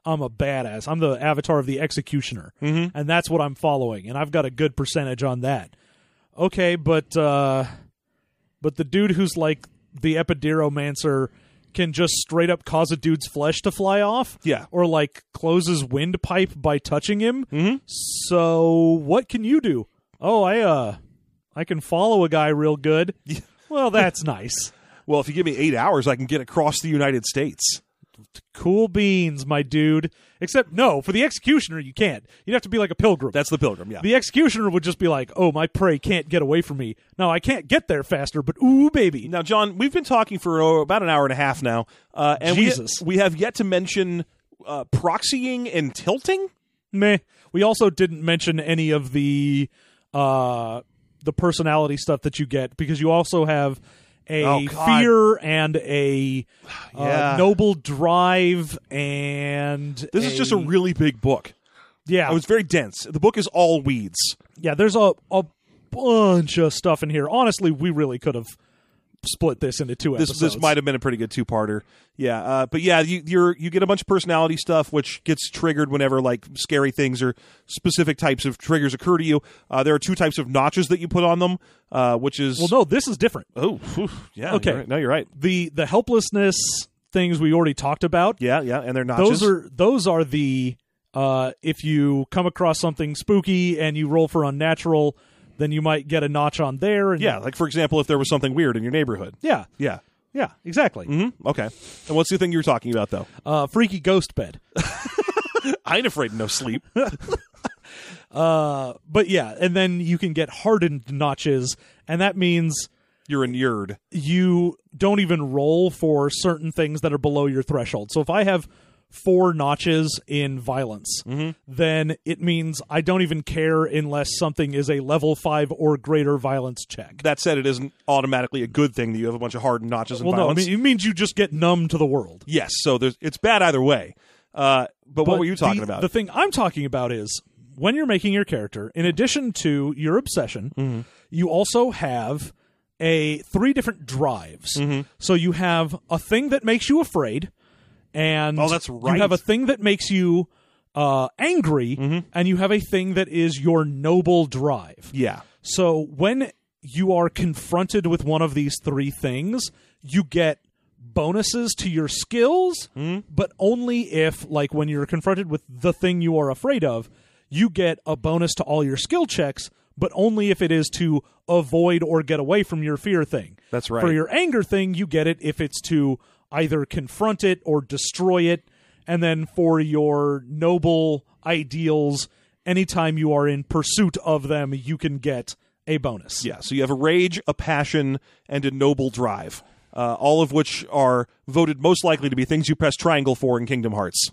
I'm a badass. I'm the avatar of the executioner, and that's what I'm following, and I've got a good percentage on that. Okay, but the dude who's like the Epidiromancer can just straight up cause a dude's flesh to fly off, or like close his windpipe by touching him. So what can you do? Oh, I can follow a guy real good. Well, that's nice. Well, if you give me 8 hours, I can get across the United States. Cool beans, my dude. Except, no, for the executioner, you can't. You'd have to be like a pilgrim. That's the pilgrim, yeah. The executioner would just be like, oh, my prey can't get away from me. No, I can't get there faster, but ooh, baby. Now, John, we've been talking for about an hour and a half now. And Jesus. we have yet to mention proxying and tilting? Meh. We also didn't mention any of the personality stuff that you get, because you also have a fear and a noble drive, and this is just a really big book. Yeah. It was very dense. The book is all weeds. Yeah, there's a bunch of stuff in here. Honestly, we really could have split this into 2 episodes. This might have been a pretty good two-parter. Yeah, but yeah, you get a bunch of personality stuff which gets triggered whenever like scary things or specific types of triggers occur to you. There are 2 types of notches that you put on them, which is no, this is different. Oh, yeah. Okay, you're right. No, you're right. The helplessness things we already talked about. Yeah, and they're notches. Those are the if you come across something spooky and you roll for unnatural, then you might get a notch on there. And like for example, if there was something weird in your neighborhood. Yeah, exactly. Mm-hmm. Okay. And what's the thing you were talking about, though? Freaky ghost bed. I ain't afraid of no sleep. But yeah, and then you can get hardened notches, and that means you're inured. You don't even roll for certain things that are below your threshold. So if I have 4 notches in violence, then it means I don't even care unless something is a level 5 or greater violence check. That said, it isn't automatically a good thing that you have a bunch of hardened notches in violence. No, I mean, it means you just get numb to the world. Yes, so it's bad either way. But what were you talking about? The thing I'm talking about is when you're making your character, in addition to your obsession, you also have 3 different drives. So you have a thing that makes you afraid, and that's right. You have a thing that makes you angry, and you have a thing that is your noble drive. Yeah. So when you are confronted with one of these 3 things, you get bonuses to your skills, but only if, like, when you're confronted with the thing you are afraid of, you get a bonus to all your skill checks, but only if it is to avoid or get away from your fear thing. That's right. For your anger thing, you get it if it's to either confront it or destroy it. And then for your noble ideals, anytime you are in pursuit of them, you can get a bonus. Yeah, so you have a rage, a passion, and a noble drive, all of which are voted most likely to be things you press triangle for in Kingdom Hearts.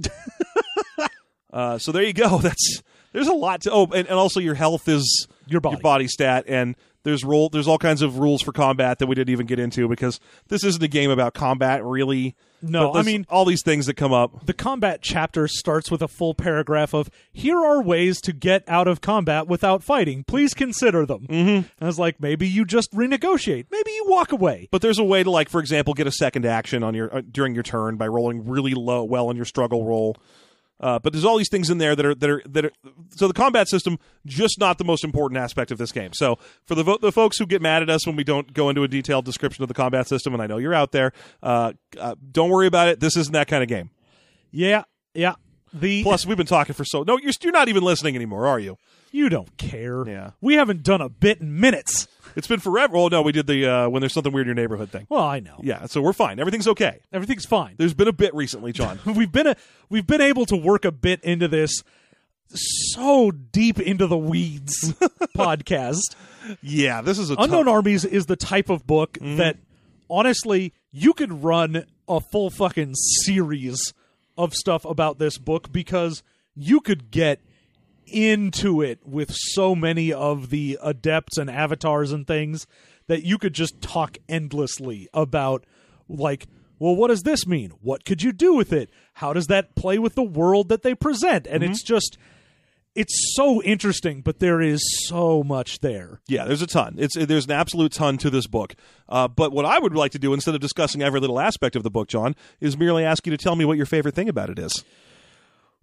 So there you go. There's a lot to... Oh, and also your health is your body stat, and there's all kinds of rules for combat that we didn't even get into, because this isn't a game about combat, really. No, I mean... all these things that come up. The combat chapter starts with a full paragraph of, here are ways to get out of combat without fighting. Please consider them. And I was like, maybe you just renegotiate. Maybe you walk away. But there's a way to, like, for example, get a second action on your during your turn by rolling really well on your struggle roll. But there's all these things in there that are so the combat system, just not the most important aspect of this game. So for the folks who get mad at us when we don't go into a detailed description of the combat system, and I know you're out there, don't worry about it. This isn't that kind of game. Yeah. Plus, we've been talking for no, you're not even listening anymore, are you? You don't care. Yeah. We haven't done a bit in minutes. It's been forever. Oh, no, we did the when there's something weird in your neighborhood thing. Well, I know. Yeah, so we're fine. Everything's okay. Everything's fine. There's been a bit recently, John. We've been able to work a bit into this so deep into the weeds podcast. Yeah, this is Unknown Armies is the type of book that, honestly, you could run a full fucking series of stuff about this book, because you could get into it with so many of the adepts and avatars and things that you could just talk endlessly about, like, well, what does this mean? What could you do with it? How does that play with the world that they present? And it's so interesting, but there is so much there. Yeah, there's a ton. There's an absolute ton to this book. But what I would like to do, instead of discussing every little aspect of the book, John, is merely ask you to tell me what your favorite thing about it is.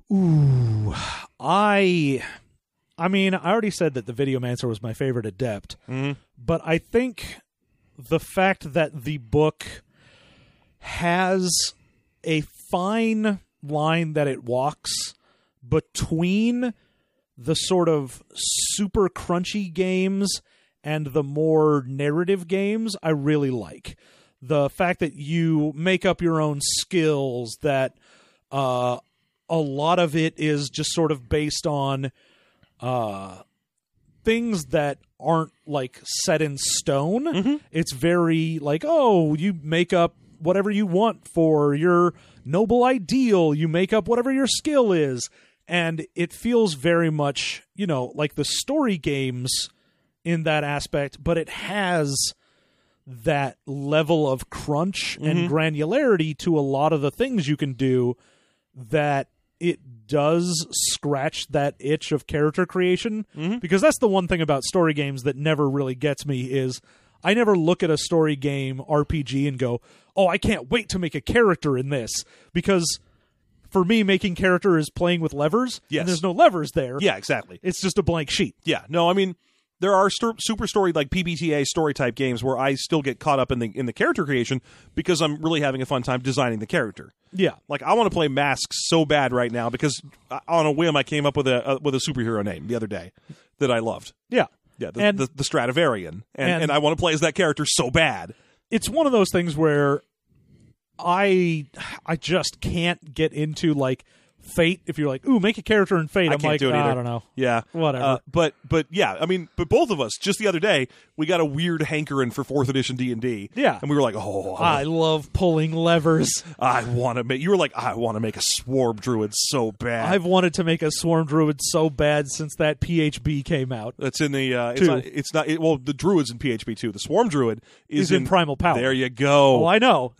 Ooh, I mean, I already said that the Videomancer was my favorite adept, but I think the fact that the book has a fine line that it walks between the sort of super crunchy games and the more narrative games, I really like. The fact that you make up your own skills, that a lot of it is just sort of based on things that aren't like set in stone. It's very like, oh, you make up whatever you want for your noble ideal. You make up whatever your skill is. And it feels very much, like the story games in that aspect, but it has that level of crunch and granularity to a lot of the things you can do, that it does scratch that itch of character creation. Because that's the one thing about story games that never really gets me is I never look at a story game RPG and go, oh, I can't wait to make a character in this. Because for me, making character is playing with levers, and there's no levers there. Yeah, exactly. It's just a blank sheet. Yeah, no, I mean, there are super story, like PBTA story type games where I still get caught up in the character creation because I'm really having a fun time designing the character. Yeah, like I want to play Masks so bad right now because on a whim I came up with a superhero name the other day that I loved. Yeah, the Stradivarian, and I want to play as that character so bad. It's one of those things where I just can't get into like Fate. If you're like, ooh, make a character in Fate, I'm like, I don't know. Yeah, whatever. But yeah, I mean, but both of us just the other day we got a weird hankering for 4th edition D&D. Yeah, and we were like, oh, I love pulling levers. I want to make. You were like, I want to make a swarm druid so bad. I've wanted to make a swarm druid so bad since that PHB came out. That's in the. It's not. Well, the druid's in PHB 2. The swarm druid is in Primal Power. There you go. Oh, I know.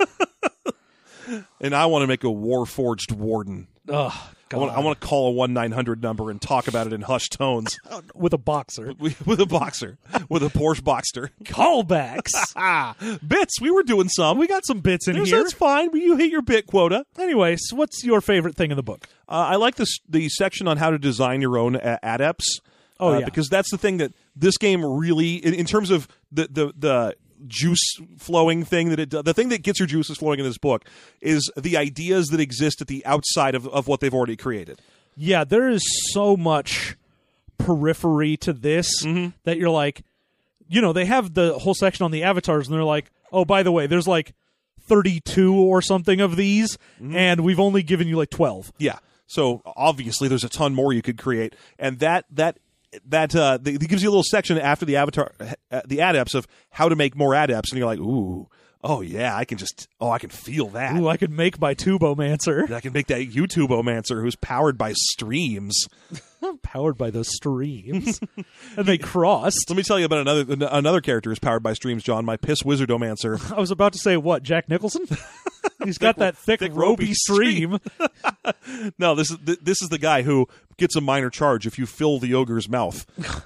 And I want to make a Warforged Warden. Oh, God. I want to call a 1-900 number and talk about it in hushed tones. With a boxer. With a boxer. With a Porsche Boxster. Callbacks. Bits. We were doing some. We got some bits in here. That's fine. You hit your bit quota. Anyways, what's your favorite thing in the book? I like the section on how to design your own adepts. Oh, yeah. Because that's the thing that this game really, in terms of the juice flowing thing that it does, the thing that gets your juices flowing in this book is the ideas that exist at the outside of what they've already created. Yeah, there is so much periphery to this that you're like, they have the whole section on the avatars and they're like, oh, by the way, there's like 32 or something of these and we've only given you like 12. Yeah. So obviously there's a ton more you could create, and that gives you a little section after the avatar, the adepts, of how to make more adepts, and you're like, ooh, oh yeah, I can feel that. Ooh, I can make my Tubomancer. I can make that YouTubomancer who's powered by streams. Powered by those streams. And they crossed. Let me tell you about another character who's powered by streams, John, my Piss Wizardomancer. I was about to say, what, Jack Nicholson? He's got that thick ropey stream. No, this is the guy who gets a minor charge if you fill the ogre's mouth.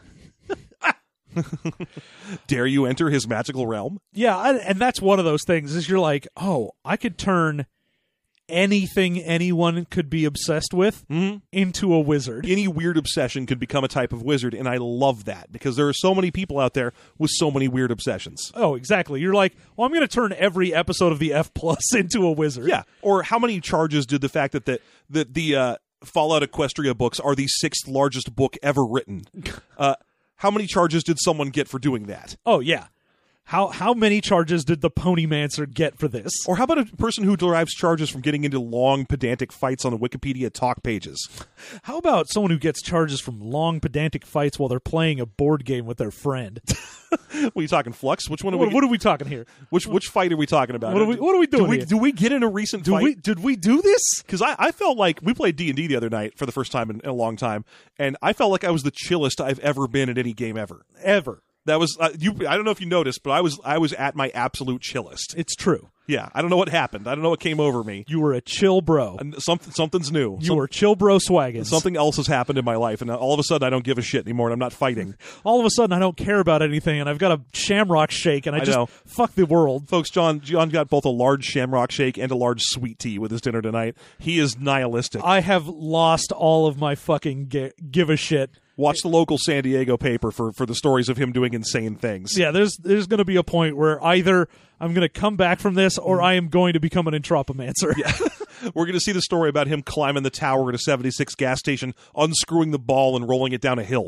Dare you enter his magical realm? Yeah, and that's one of those things, is you're like, oh, I could turn anything anyone could be obsessed with into a wizard. Any weird obsession could become a type of wizard, and I love that, because there are so many people out there with so many weird obsessions. Oh, exactly. You're like, well, I'm going to turn every episode of the F+ into a wizard. Yeah, or how many charges did the fact that the Fallout Equestria books are the 6th largest book ever written? How many charges did someone get for doing that? Oh, yeah. How many charges did the Ponymancer get for this? Or how about a person who derives charges from getting into long, pedantic fights on the Wikipedia talk pages? How about someone who gets charges from long, pedantic fights while they're playing a board game with their friend? What are you talking, Flux? Which one? What are we talking here? Which fight are we talking about? What are we doing here? Do we get in a recent fight? Did we do this? Because I felt like we played D&D the other night for the first time in a long time, and I felt like I was the chillest I've ever been at any game ever. Ever. That was you. I don't know if you noticed, but I was at my absolute chillest. It's true. Yeah, I don't know what happened. I don't know what came over me. You were a chill bro. And something's new. You were chill bro swaggins. Something else has happened in my life, and all of a sudden I don't give a shit anymore, and I'm not fighting. All of a sudden I don't care about anything, and I've got a Shamrock Shake, and I just know. fuck the world. Folks, John got both a large Shamrock Shake and a large sweet tea with his dinner tonight. He is nihilistic. I have lost all of my fucking give a shit. Watch the local San Diego paper for the stories of him doing insane things. Yeah, there's going to be a point where either I'm going to come back from this or I am going to become an entropomancer. Yeah. We're going to see the story about him climbing the tower at a 76 gas station, unscrewing the ball and rolling it down a hill.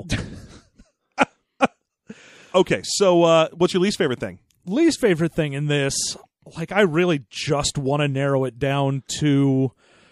Okay, so what's your least favorite thing? Least favorite thing in this, like, I really just want to narrow it down to...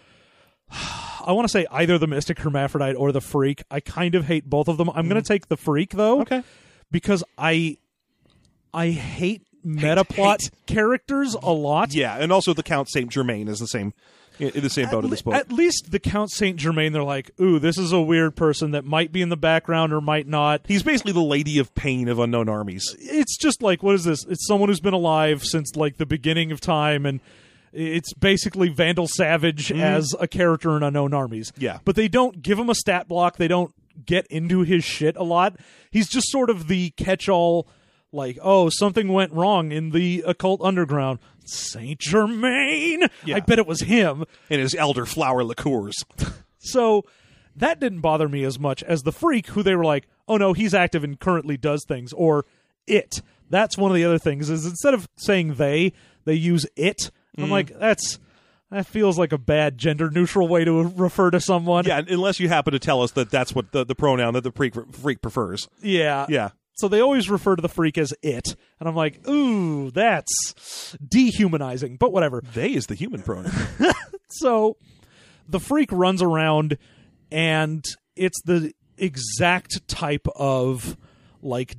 I want to say either the Mystic Hermaphrodite or the Freak. I kind of hate both of them. I'm going to take the Freak, though. Okay. Because I hate metaplot characters a lot. Yeah, and also the Count Saint Germain is in the same boat in this book. At least the Count Saint Germain, they're like, ooh, this is a weird person that might be in the background or might not. He's basically the Lady of Pain of Unknown Armies. It's just like, what is this? It's someone who's been alive since like the beginning of time, and it's basically Vandal Savage as a character in Unknown Armies. Yeah. But they don't give him a stat block. They don't get into his shit a lot. He's just sort of the catch-all, like, oh, something went wrong in the occult underground. Saint Germain! Yeah. I bet it was him. And his elderflower liqueurs. So that didn't bother me as much as the Freak, who they were like, oh no, he's active and currently does things. Or it. That's one of the other things, is instead of saying they use it. I'm like, that feels like a bad gender-neutral way to refer to someone. Yeah, unless you happen to tell us that that's what the pronoun that the freak prefers. Yeah. Yeah. So they always refer to the Freak as it. And I'm like, ooh, that's dehumanizing. But whatever. They is the human pronoun. So the Freak runs around, and it's the exact type of like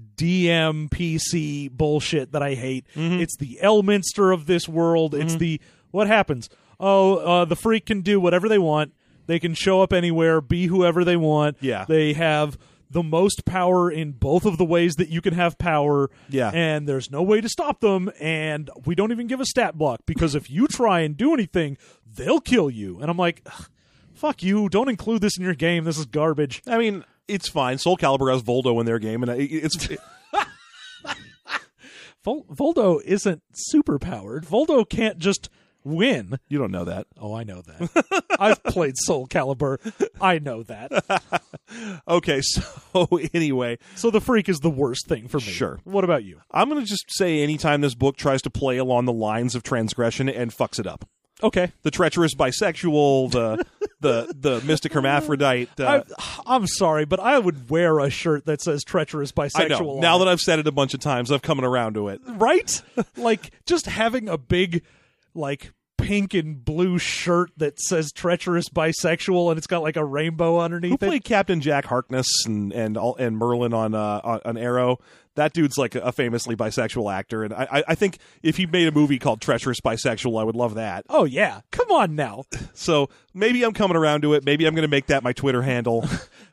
DMPC bullshit that I hate. It's the Elminster of this world. It's the, what happens? The Freak can do whatever they want. They can show up anywhere, be whoever they want. Yeah. They have the most power in both of the ways that you can have power. Yeah. And there's no way to stop them, and we don't even give a stat block, because if you try and do anything, they'll kill you. And I'm like, fuck you, don't include this in your game. This is garbage. I mean, it's fine. Soul Calibur has Voldo in their game, and it's... Voldo isn't super powered. Voldo can't just win. You don't know that. Oh, I know that. I've played Soul Calibur. I know that. Okay, so anyway. So the Freak is the worst thing for me. Sure. What about you? I'm going to just say anytime this book tries to play along the lines of transgression and fucks it up. Okay. The treacherous bisexual, the mystic hermaphrodite. I'm sorry, but I would wear a shirt that says treacherous bisexual. I know. Now that I've said it a bunch of times, I've coming around to it. Right? Like, just having a big, like, pink and blue shirt that says treacherous bisexual, and it's got like a rainbow underneath Who played Captain Jack Harkness and Merlin on Arrow? That dude's like a famously bisexual actor, and I think if he made a movie called Treacherous Bisexual, I would love that. Oh yeah, come on now. So maybe I'm coming around to it. Maybe I'm going to make that my Twitter handle.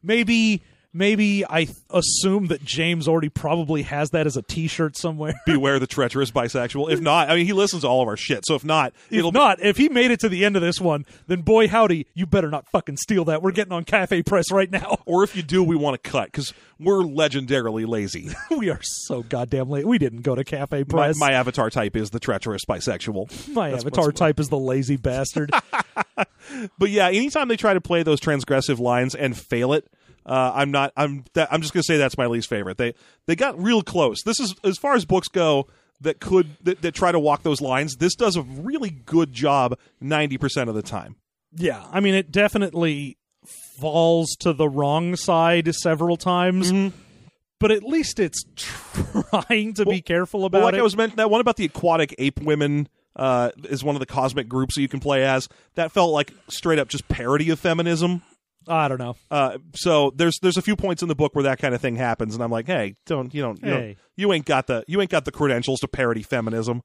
Maybe I assume that James already probably has that as a T-shirt somewhere. Beware the treacherous bisexual. If not, I mean, he listens to all of our shit. So if not, if he made it to the end of this one, then boy howdy, you better not fucking steal that. We're getting on Cafe Press right now. Or if you do, we want to cut because we're legendarily lazy. We are so goddamn late. We didn't go to Cafe Press. My avatar type is the treacherous bisexual. My avatar type is the lazy bastard. But yeah, anytime they try to play those transgressive lines and fail it, I'm just going to say that's my least favorite. They got real close. This is, as far as books go that try to walk those lines, this does a really good job 90% of the time. Yeah, I mean, it definitely falls to the wrong side several times, but at least it's trying to be careful about like it. I was mentioning, that one about the aquatic ape women is one of the cosmic groups that you can play as. That felt like straight up just parody of feminism. I don't know. So there's a few points in the book where that kind of thing happens, and I'm like, hey, you ain't got the credentials to parody feminism.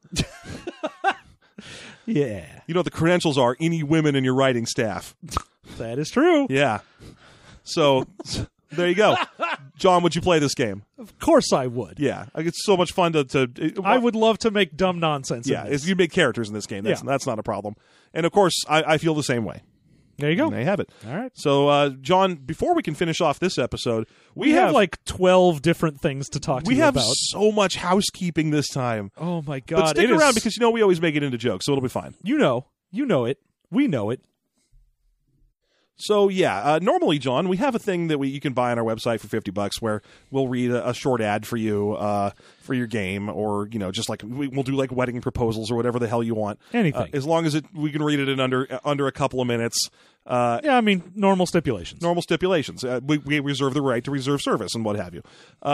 Yeah, you know what the credentials are? Any women in your writing staff. That is true. Yeah. So there you go. John, would you play this game? Of course I would. Yeah, it's so much fun to I would love to make dumb nonsense. Yeah, in this. you make characters in this game. That's not a problem. And of course, I feel the same way. There you go. And there you have it. All right. So, John, before we can finish off this episode, we have like 12 different things to talk to you about. We have so much housekeeping this time. Oh, my God. But stick around because, we always make it into jokes, so it'll be fine. You know it. We know it. So, normally, John, we have a thing that you can buy on our website for $50 where we'll read a short ad for you for your game, or, just like we'll do like wedding proposals or whatever the hell you want. Anything. As long as we can read it in under a couple of minutes. Normal stipulations. Normal stipulations. We reserve the right to reserve service and what have you.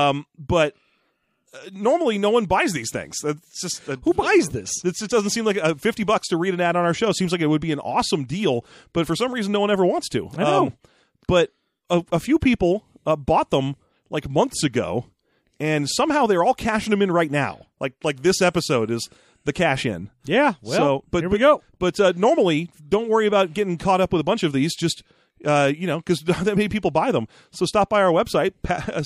But normally no one buys these things. That's just who buys this? It doesn't seem like $50 to read an ad on our show. Seems like it would be an awesome deal, but for some reason no one ever wants to. I know. But a few people bought them like months ago, and somehow they're all cashing them in right now. Like this episode is the cash in. Yeah. Well, here we go. But normally, don't worry about getting caught up with a bunch of these. Just because that many people buy them. So stop by our website,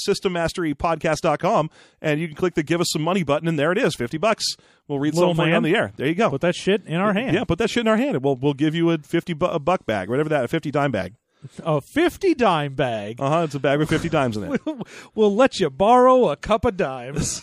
systemmasterypodcast.com, and you can click the Give Us Some Money button, and there it is, $50. We'll read something for you on the air. There you go. Put that shit in our hand. Yeah, put that shit in our hand, and we'll give you a $50 bag, whatever that, a 50 dime bag. A 50 dime bag. It's a bag with 50 dimes in it. We'll let you borrow a cup of dimes.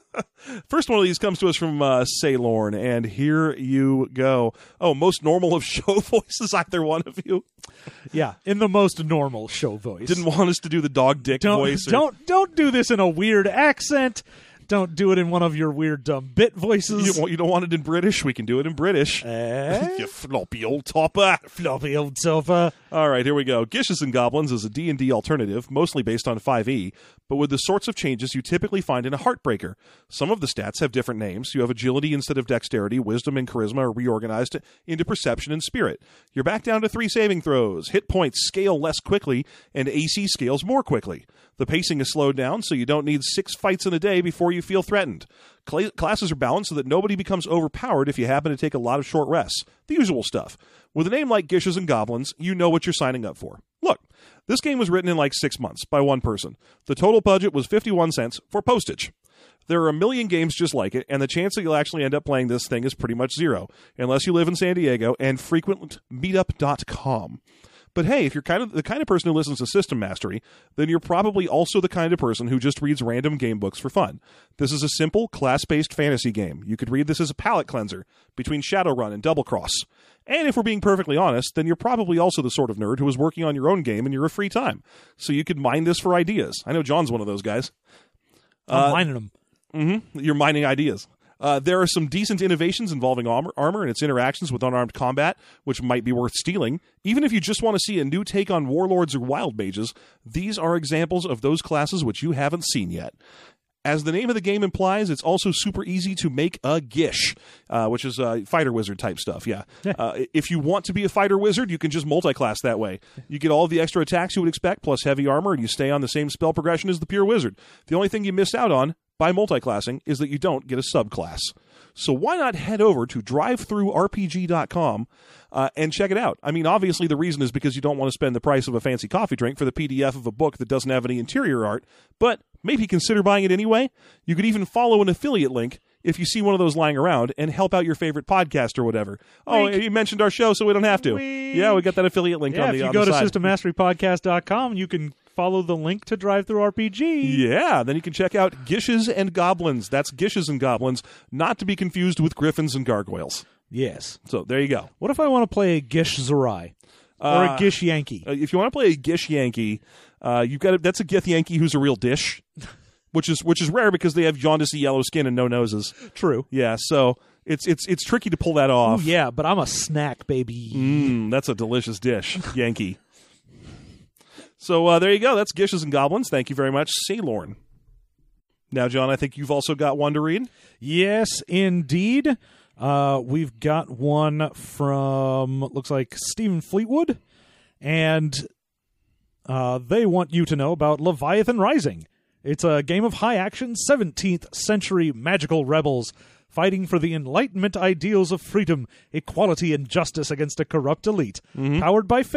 First one of these comes to us from Saylorn, and here you go. Oh, most normal of show voices, either one of you? Yeah, in the most normal show voice. Didn't want us to do the dog dick voice. Don't do this in a weird accent. Don't do it in one of your weird dumb bit voices. You don't want it in British? We can do it in British. You floppy old topper. Floppy old topper. All right, here we go. Gishes and Goblins is a D&D alternative, mostly based on 5e, but with the sorts of changes you typically find in a Heartbreaker. Some of the stats have different names. You have agility instead of dexterity. Wisdom and charisma are reorganized into perception and spirit. You're back down to 3 saving throws. Hit points scale less quickly, and AC scales more quickly. The pacing is slowed down, so you don't need 6 fights in a day before you feel threatened. Classes are balanced so that nobody becomes overpowered if you happen to take a lot of short rests. The usual stuff. With a name like Gishes and Goblins, you know what you're signing up for. Look, this game was written in like 6 months by one person. The total budget was 51 cents for postage. There are a million games just like it, and the chance that you'll actually end up playing this thing is pretty much zero, unless you live in San Diego and frequent meetup.com. But hey, if you're the kind of person who listens to System Mastery, then you're probably also the kind of person who just reads random game books for fun. This is a simple, class-based fantasy game. You could read this as a palate cleanser between Shadowrun and Double Cross. And if we're being perfectly honest, then you're probably also the sort of nerd who is working on your own game in your free time. So you could mine this for ideas. I know John's one of those guys. I'm mining them. Mm-hmm. You're mining ideas. There are some decent innovations involving armor and its interactions with unarmed combat, which might be worth stealing. Even if you just want to see a new take on warlords or wild mages, these are examples of those classes which you haven't seen yet. As the name of the game implies, it's also super easy to make a Gish, which is fighter wizard type stuff, yeah. If you want to be a fighter wizard, you can just multi-class that way. You get all of the extra attacks you would expect, plus heavy armor, and you stay on the same spell progression as the pure wizard. The only thing you miss out on by multi-classing is that you don't get a subclass. So why not head over to drivethroughrpg.com and check it out? I mean, obviously the reason is because you don't want to spend the price of a fancy coffee drink for the PDF of a book that doesn't have any interior art, but maybe consider buying it anyway. You could even follow an affiliate link if you see one of those lying around and help out your favorite podcast or whatever. Oh, you mentioned our show, so we don't have to. Yeah, we got that affiliate link on the side. If you go to systemmasterypodcast.com, you can follow the link to DriveThruRPG. Yeah, then you can check out Gishes and Goblins. That's Gishes and Goblins, not to be confused with Griffins and Gargoyles. Yes. So there you go. What if I want to play a Gish Zerai? Or a Gish Yankee? If you want to play a Gish Yankee, that's a Gith Yankee who's a real dish, which is rare because they have jaundicey yellow skin and no noses. True. Yeah, so it's tricky to pull that off. Ooh, yeah, but I'm a snack, baby. That's a delicious dish, Yankee. So there you go. That's Gishes and Goblins. Thank you very much, Saylorn. Now, John, I think you've also got one to read. Yes, indeed. We've got one from, looks like, Stephen Fleetwood, and they want you to know about Leviathan Rising. It's a game of high-action 17th century magical rebels fighting for the Enlightenment ideals of freedom, equality, and justice against a corrupt elite. Powered by fate,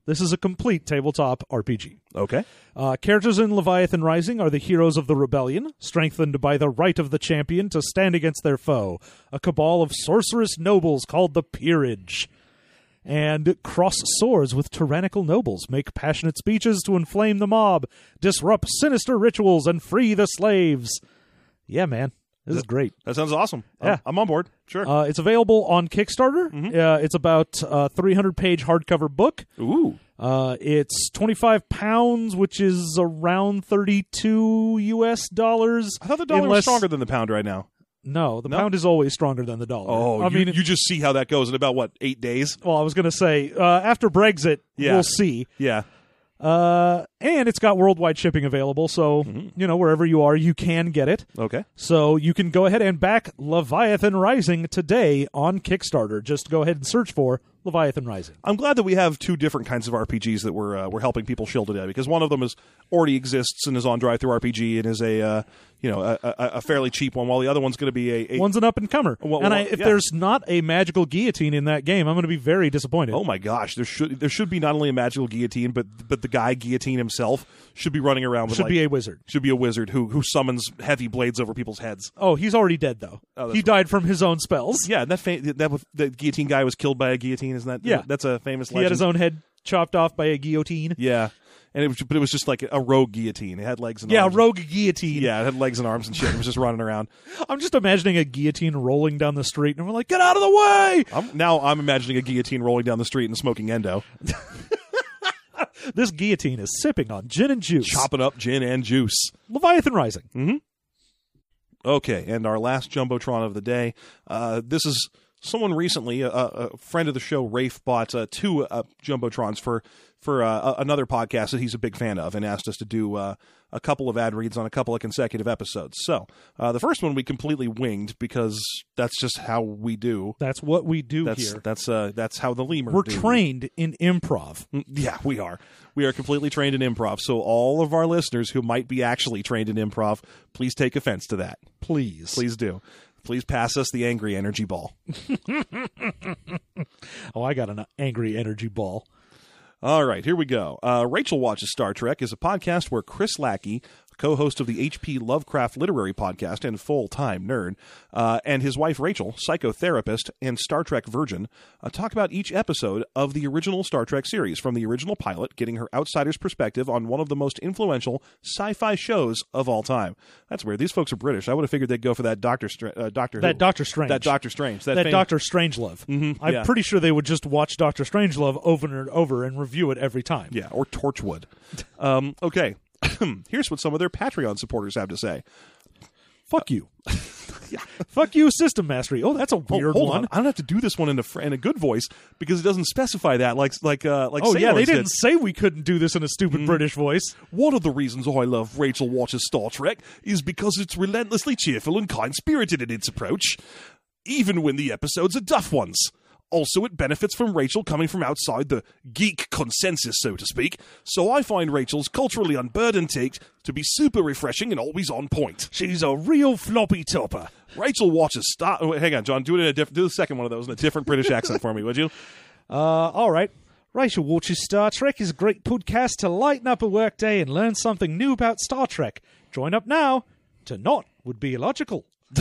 This is a complete tabletop RPG. Okay. Characters in Leviathan Rising are the heroes of the rebellion, strengthened by the right of the champion to stand against their foe, a cabal of sorcerous nobles called the Peerage. And cross swords with tyrannical nobles, make passionate speeches to inflame the mob, disrupt sinister rituals, and free the slaves. Yeah, man. This is great. That sounds awesome. Yeah. I'm on board. Sure. It's available on Kickstarter. It's about a 300-page hardcover book. Ooh. It's £25, which is around $32 US. I thought the dollar was stronger than the pound right now. No, the pound is always stronger than the dollar. Oh, I mean, you just see how that goes in about, 8 days? Well, I was going to say, after Brexit, we'll see. Yeah. And it's got worldwide shipping available, so, wherever you are, you can get it. Okay. So you can go ahead and back Leviathan Rising today on Kickstarter. Just go ahead and search for Leviathan Rising. I'm glad that we have two different kinds of RPGs that we're helping people shill today, because one of them already exists and is on DriveThru RPG and is a fairly cheap one, while the other one's going to be a one's an up and comer. If there's not a magical guillotine in that game, I'm going to be very disappointed. Oh my gosh, there should be not only a magical guillotine, but the guy guillotine himself should be running around with be a wizard. Should be a wizard who summons heavy blades over people's heads. Oh, he's already dead though. He died from his own spells. Yeah, the guillotine guy was killed by a guillotine. Isn't that? Yeah, that's a famous legend. He had his own head chopped off by a guillotine. Yeah. And it was just like a rogue guillotine. It had legs and arms. Yeah, rogue guillotine. Yeah, it had legs and arms and shit. It was just running around. I'm just imagining a guillotine rolling down the street, and we're like, get out of the way! I'm imagining a guillotine rolling down the street and smoking endo. This guillotine is sipping on gin and juice. Chopping up gin and juice. Leviathan Rising. Mm-hmm. Okay, and our last Jumbotron of the day. This is someone recently, a friend of the show, Rafe, bought 2 Jumbotrons for another podcast that he's a big fan of, and asked us to do a couple of ad reads on a couple of consecutive episodes. So the first one we completely winged, because that's just how we do. That's what we do here. That's how the lemur We're do. trained in improv. Yeah, we are. We are completely trained in improv. So all of our listeners who might be actually trained in improv, please take offense to that. Please do. Please pass us the angry energy ball. Oh, I got an angry energy ball. All right, here we go. Rachel Watches Star Trek is a podcast where Chris Lackey, co-host of the H.P. Lovecraft Literary Podcast and full-time nerd, and his wife Rachel, psychotherapist and Star Trek virgin, talk about each episode of the original Star Trek series, from the original pilot, getting her outsider's perspective on one of the most influential sci-fi shows of all time. That's weird. These folks are British. I would have figured they'd go for that Doctor Strange. That Doctor Strange. That Doctor Strangelove. Mm-hmm, I'm pretty sure they would just watch Doctor Strangelove over and over and review it every time. Yeah, or Torchwood. Okay. Here's what some of their Patreon supporters have to say. Fuck you. Yeah. Fuck you, System Mastery. Oh, that's a weird hold one. On. I don't have to do this one in a good voice, because it doesn't specify that. Like oh yeah, they didn't say we couldn't do this in a stupid British voice. One of the reasons I love Rachel Watches Star Trek is because it's relentlessly cheerful and kind-spirited in its approach, even when the episodes are duff ones. Also, it benefits from Rachel coming from outside the geek consensus, so to speak, so I find Rachel's culturally unburdened take to be super refreshing and always on point. She's a real floppy topper. Rachel watches Star... Oh, hang on, John, do the second one of those in a different British accent for me, would you? All right. Rachel Watches Star Trek is a great podcast to lighten up a workday and learn something new about Star Trek. Join up now. To not would be illogical.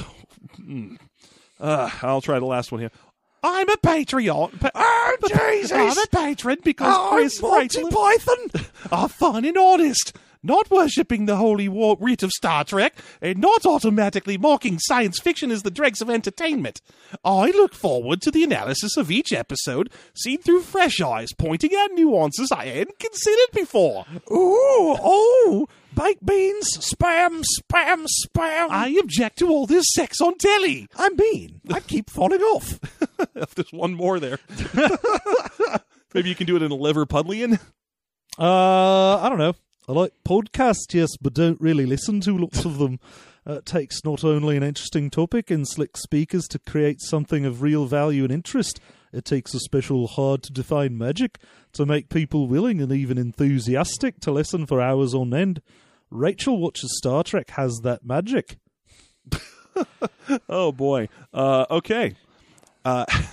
I'll try the last one here. I'm a patriot. Oh, Jesus! I'm a patron because Chris Monty Python are fun and honest, not worshipping the holy writ of Star Trek, and not automatically mocking science fiction as the dregs of entertainment. I look forward to the analysis of each episode, seen through fresh eyes, pointing out nuances I hadn't considered before. Ooh, baked beans, spam. I object to all this sex on telly. I mean, I keep falling off. There's one more there. Maybe you can do it in a Liverpudlian? I don't know. I like podcasts, yes, but don't really listen to lots of them. It takes not only an interesting topic and slick speakers to create something of real value and interest, it takes a special hard-to-define magic to make people willing and even enthusiastic to listen for hours on end. Rachel Watches Star Trek has that magic. Oh, boy. Okay.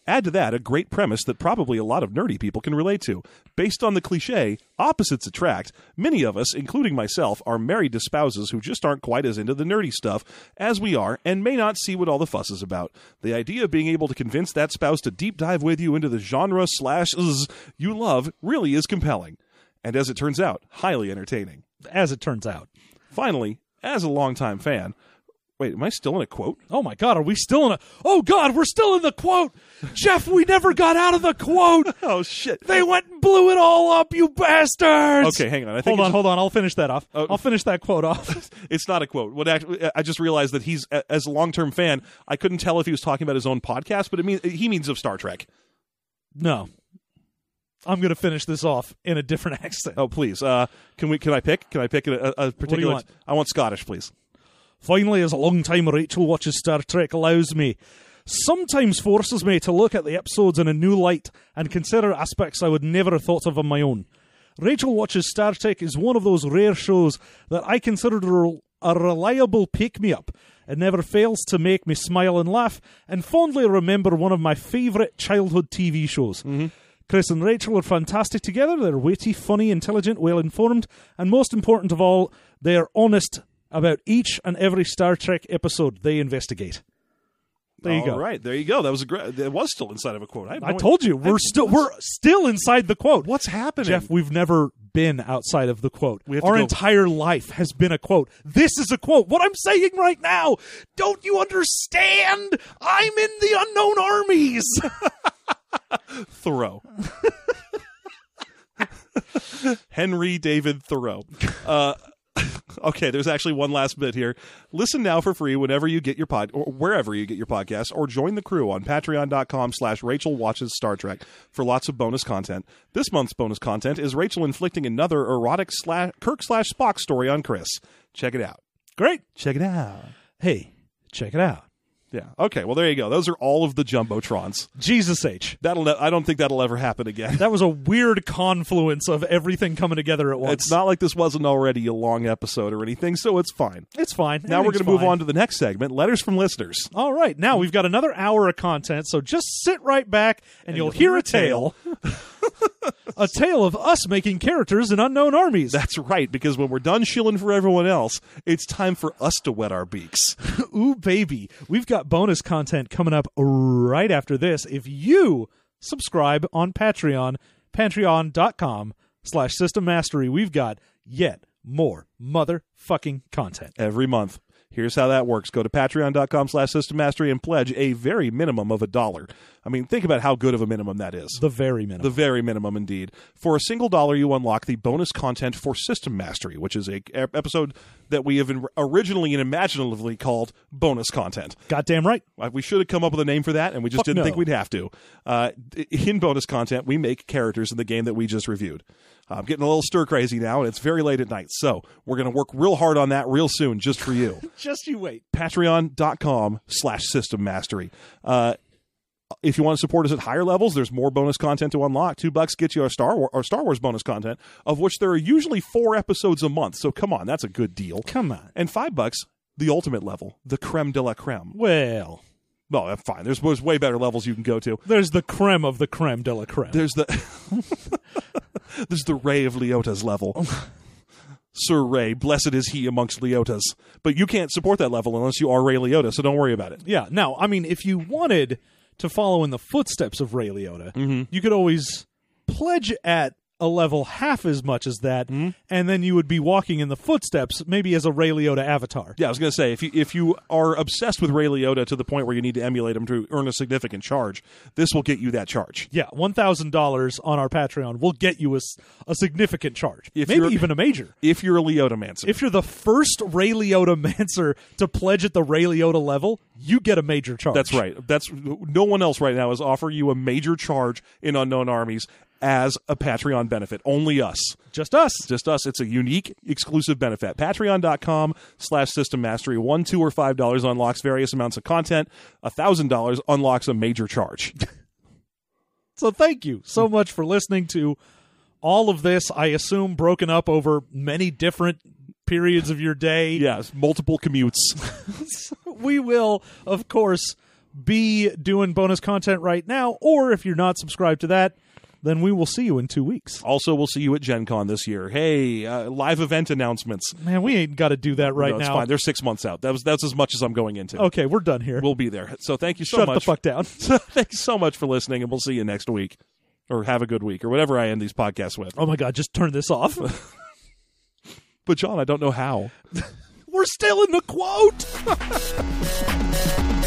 Add to that a great premise that probably a lot of nerdy people can relate to. Based on the cliche, opposites attract, many of us, including myself, are married to spouses who just aren't quite as into the nerdy stuff as we are and may not see what all the fuss is about. The idea of being able to convince that spouse to deep dive with you into the genre/s you love really is compelling. And as it turns out, highly entertaining. As it turns out. Finally, as a longtime fan... Wait, am I still in a quote? Oh my God, are we still in a... Oh God, we're still in the quote! Jeff, we never got out of the quote! Oh, shit. They went and blew it all up, you bastards! Okay, hang on. Hold on. I'll finish that off. I'll finish that quote off. It's not a quote. I just realized that he's, as a long-term fan, I couldn't tell if he was talking about his own podcast, but he means of Star Trek. No. I'm going to finish this off in a different accent. Oh, please. Can I pick? Can I pick a particular... What do you want? I want Scottish, please. Finally, as a long-time Rachel watches Star Trek allows me, sometimes forces me to look at the episodes in a new light and consider aspects I would never have thought of on my own. Rachel watches Star Trek is one of those rare shows that I consider a reliable pick-me-up. It never fails to make me smile and laugh and fondly remember one of my favourite childhood TV shows. Mm-hmm. Chris and Rachel are fantastic together. They're witty, funny, intelligent, well-informed, and most important of all, they are honest about each and every Star Trek episode they investigate. There you go. All right, there you go. That was it was still inside of a quote. I told you we're still inside the quote. What's happening, Jeff? We've never been outside of the quote. Our entire life has been a quote. This is a quote. What I'm saying right now. Don't you understand? I'm in the unknown armies. Thoreau. Henry David Thoreau. Okay, there's actually one last bit here. Listen now for free whenever you get your or wherever you get your podcast, or join the crew on patreon.com/Rachel Watches Star Trek for lots of bonus content. This month's bonus content is Rachel inflicting another erotic Kirk/Spock story on Chris. Check it out. Great. Check it out. Hey, check it out. Yeah. Okay. Well, there you go. Those are all of the Jumbotrons. Jesus H. I don't think that'll ever happen again. That was a weird confluence of everything coming together at once. It's not like this wasn't already a long episode or anything, so it's fine. It's fine. Now we're going to move on to the next segment, Letters from Listeners. All right. Now we've got another hour of content, so just sit right back and you'll hear a tale. A tale of us making characters in unknown armies. That's right, because when we're done shilling for everyone else, it's time for us to wet our beaks. Ooh, baby. We've got bonus content coming up right after this. If you subscribe on Patreon, patreon.com/System Mastery, we've got yet more motherfucking content. Every month. Here's how that works. Go to patreon.com/System Mastery and pledge a very minimum of $1. I mean, think about how good of a minimum that is. The very minimum. The very minimum, indeed. For a single $1, you unlock the bonus content for System Mastery, which is a episode that we have originally and imaginatively called bonus content. Goddamn right. We should have come up with a name for that, and we just didn't think we'd have to. In bonus content, we make characters in the game that we just reviewed. I'm getting a little stir-crazy now, and it's very late at night, so we're going to work real hard on that real soon, just for you. Just you wait. Patreon.com/System Mastery. If you want to support us at higher levels, there's more bonus content to unlock. $2 gets you our Star Wars bonus content, of which there are usually 4 episodes a month, so come on, that's a good deal. Come on. And $5, the ultimate level, the creme de la creme. Well... No, fine. There's way better levels you can go to. There's the creme of the creme de la creme. There's the Ray of Leota's level. Sir Ray, blessed is he amongst Leotas. But you can't support that level unless you are Ray Liotta, so don't worry about it. Yeah. Now, I mean, if you wanted to follow in the footsteps of Ray Liotta, you could always pledge at a level half as much as that, and then you would be walking in the footsteps, maybe as a Ray Liotta avatar. Yeah, I was going to say, if you are obsessed with Ray Liotta to the point where you need to emulate him to earn a significant charge, this will get you that charge. Yeah, $1,000 on our Patreon will get you a significant charge, maybe even a major. If you're a Liotta-mancer. If you're the first Ray Liotta-mancer to pledge at the Ray Liotta level, you get a major charge. That's right. No one else right now is offering you a major charge in Unknown Armies as a Patreon benefit. Only us. Just us. Just us. It's a unique, exclusive benefit. Patreon.com/System Mastery. $1, $2, or $5 unlocks various amounts of content. $1,000 unlocks a major charge. So thank you so much for listening to all of this, I assume broken up over many different periods of your day. Yes, multiple commutes. We will, of course, be doing bonus content right now, or if you're not subscribed to that, then we will see you in 2 weeks. Also, we'll see you at Gen Con this year. Hey, live event announcements. Man, we ain't got to do that right No, it's now. fine. They're 6 months out. That's as much as I'm going into. Okay, we're done here. We'll be there. So thank you so Shut much. the fuck down. Thank you so much for listening, and we'll see you next week. Or have a good week, or whatever I end these podcasts with. Oh my God, just turn this off. But John, I don't know how. We're still in the quote.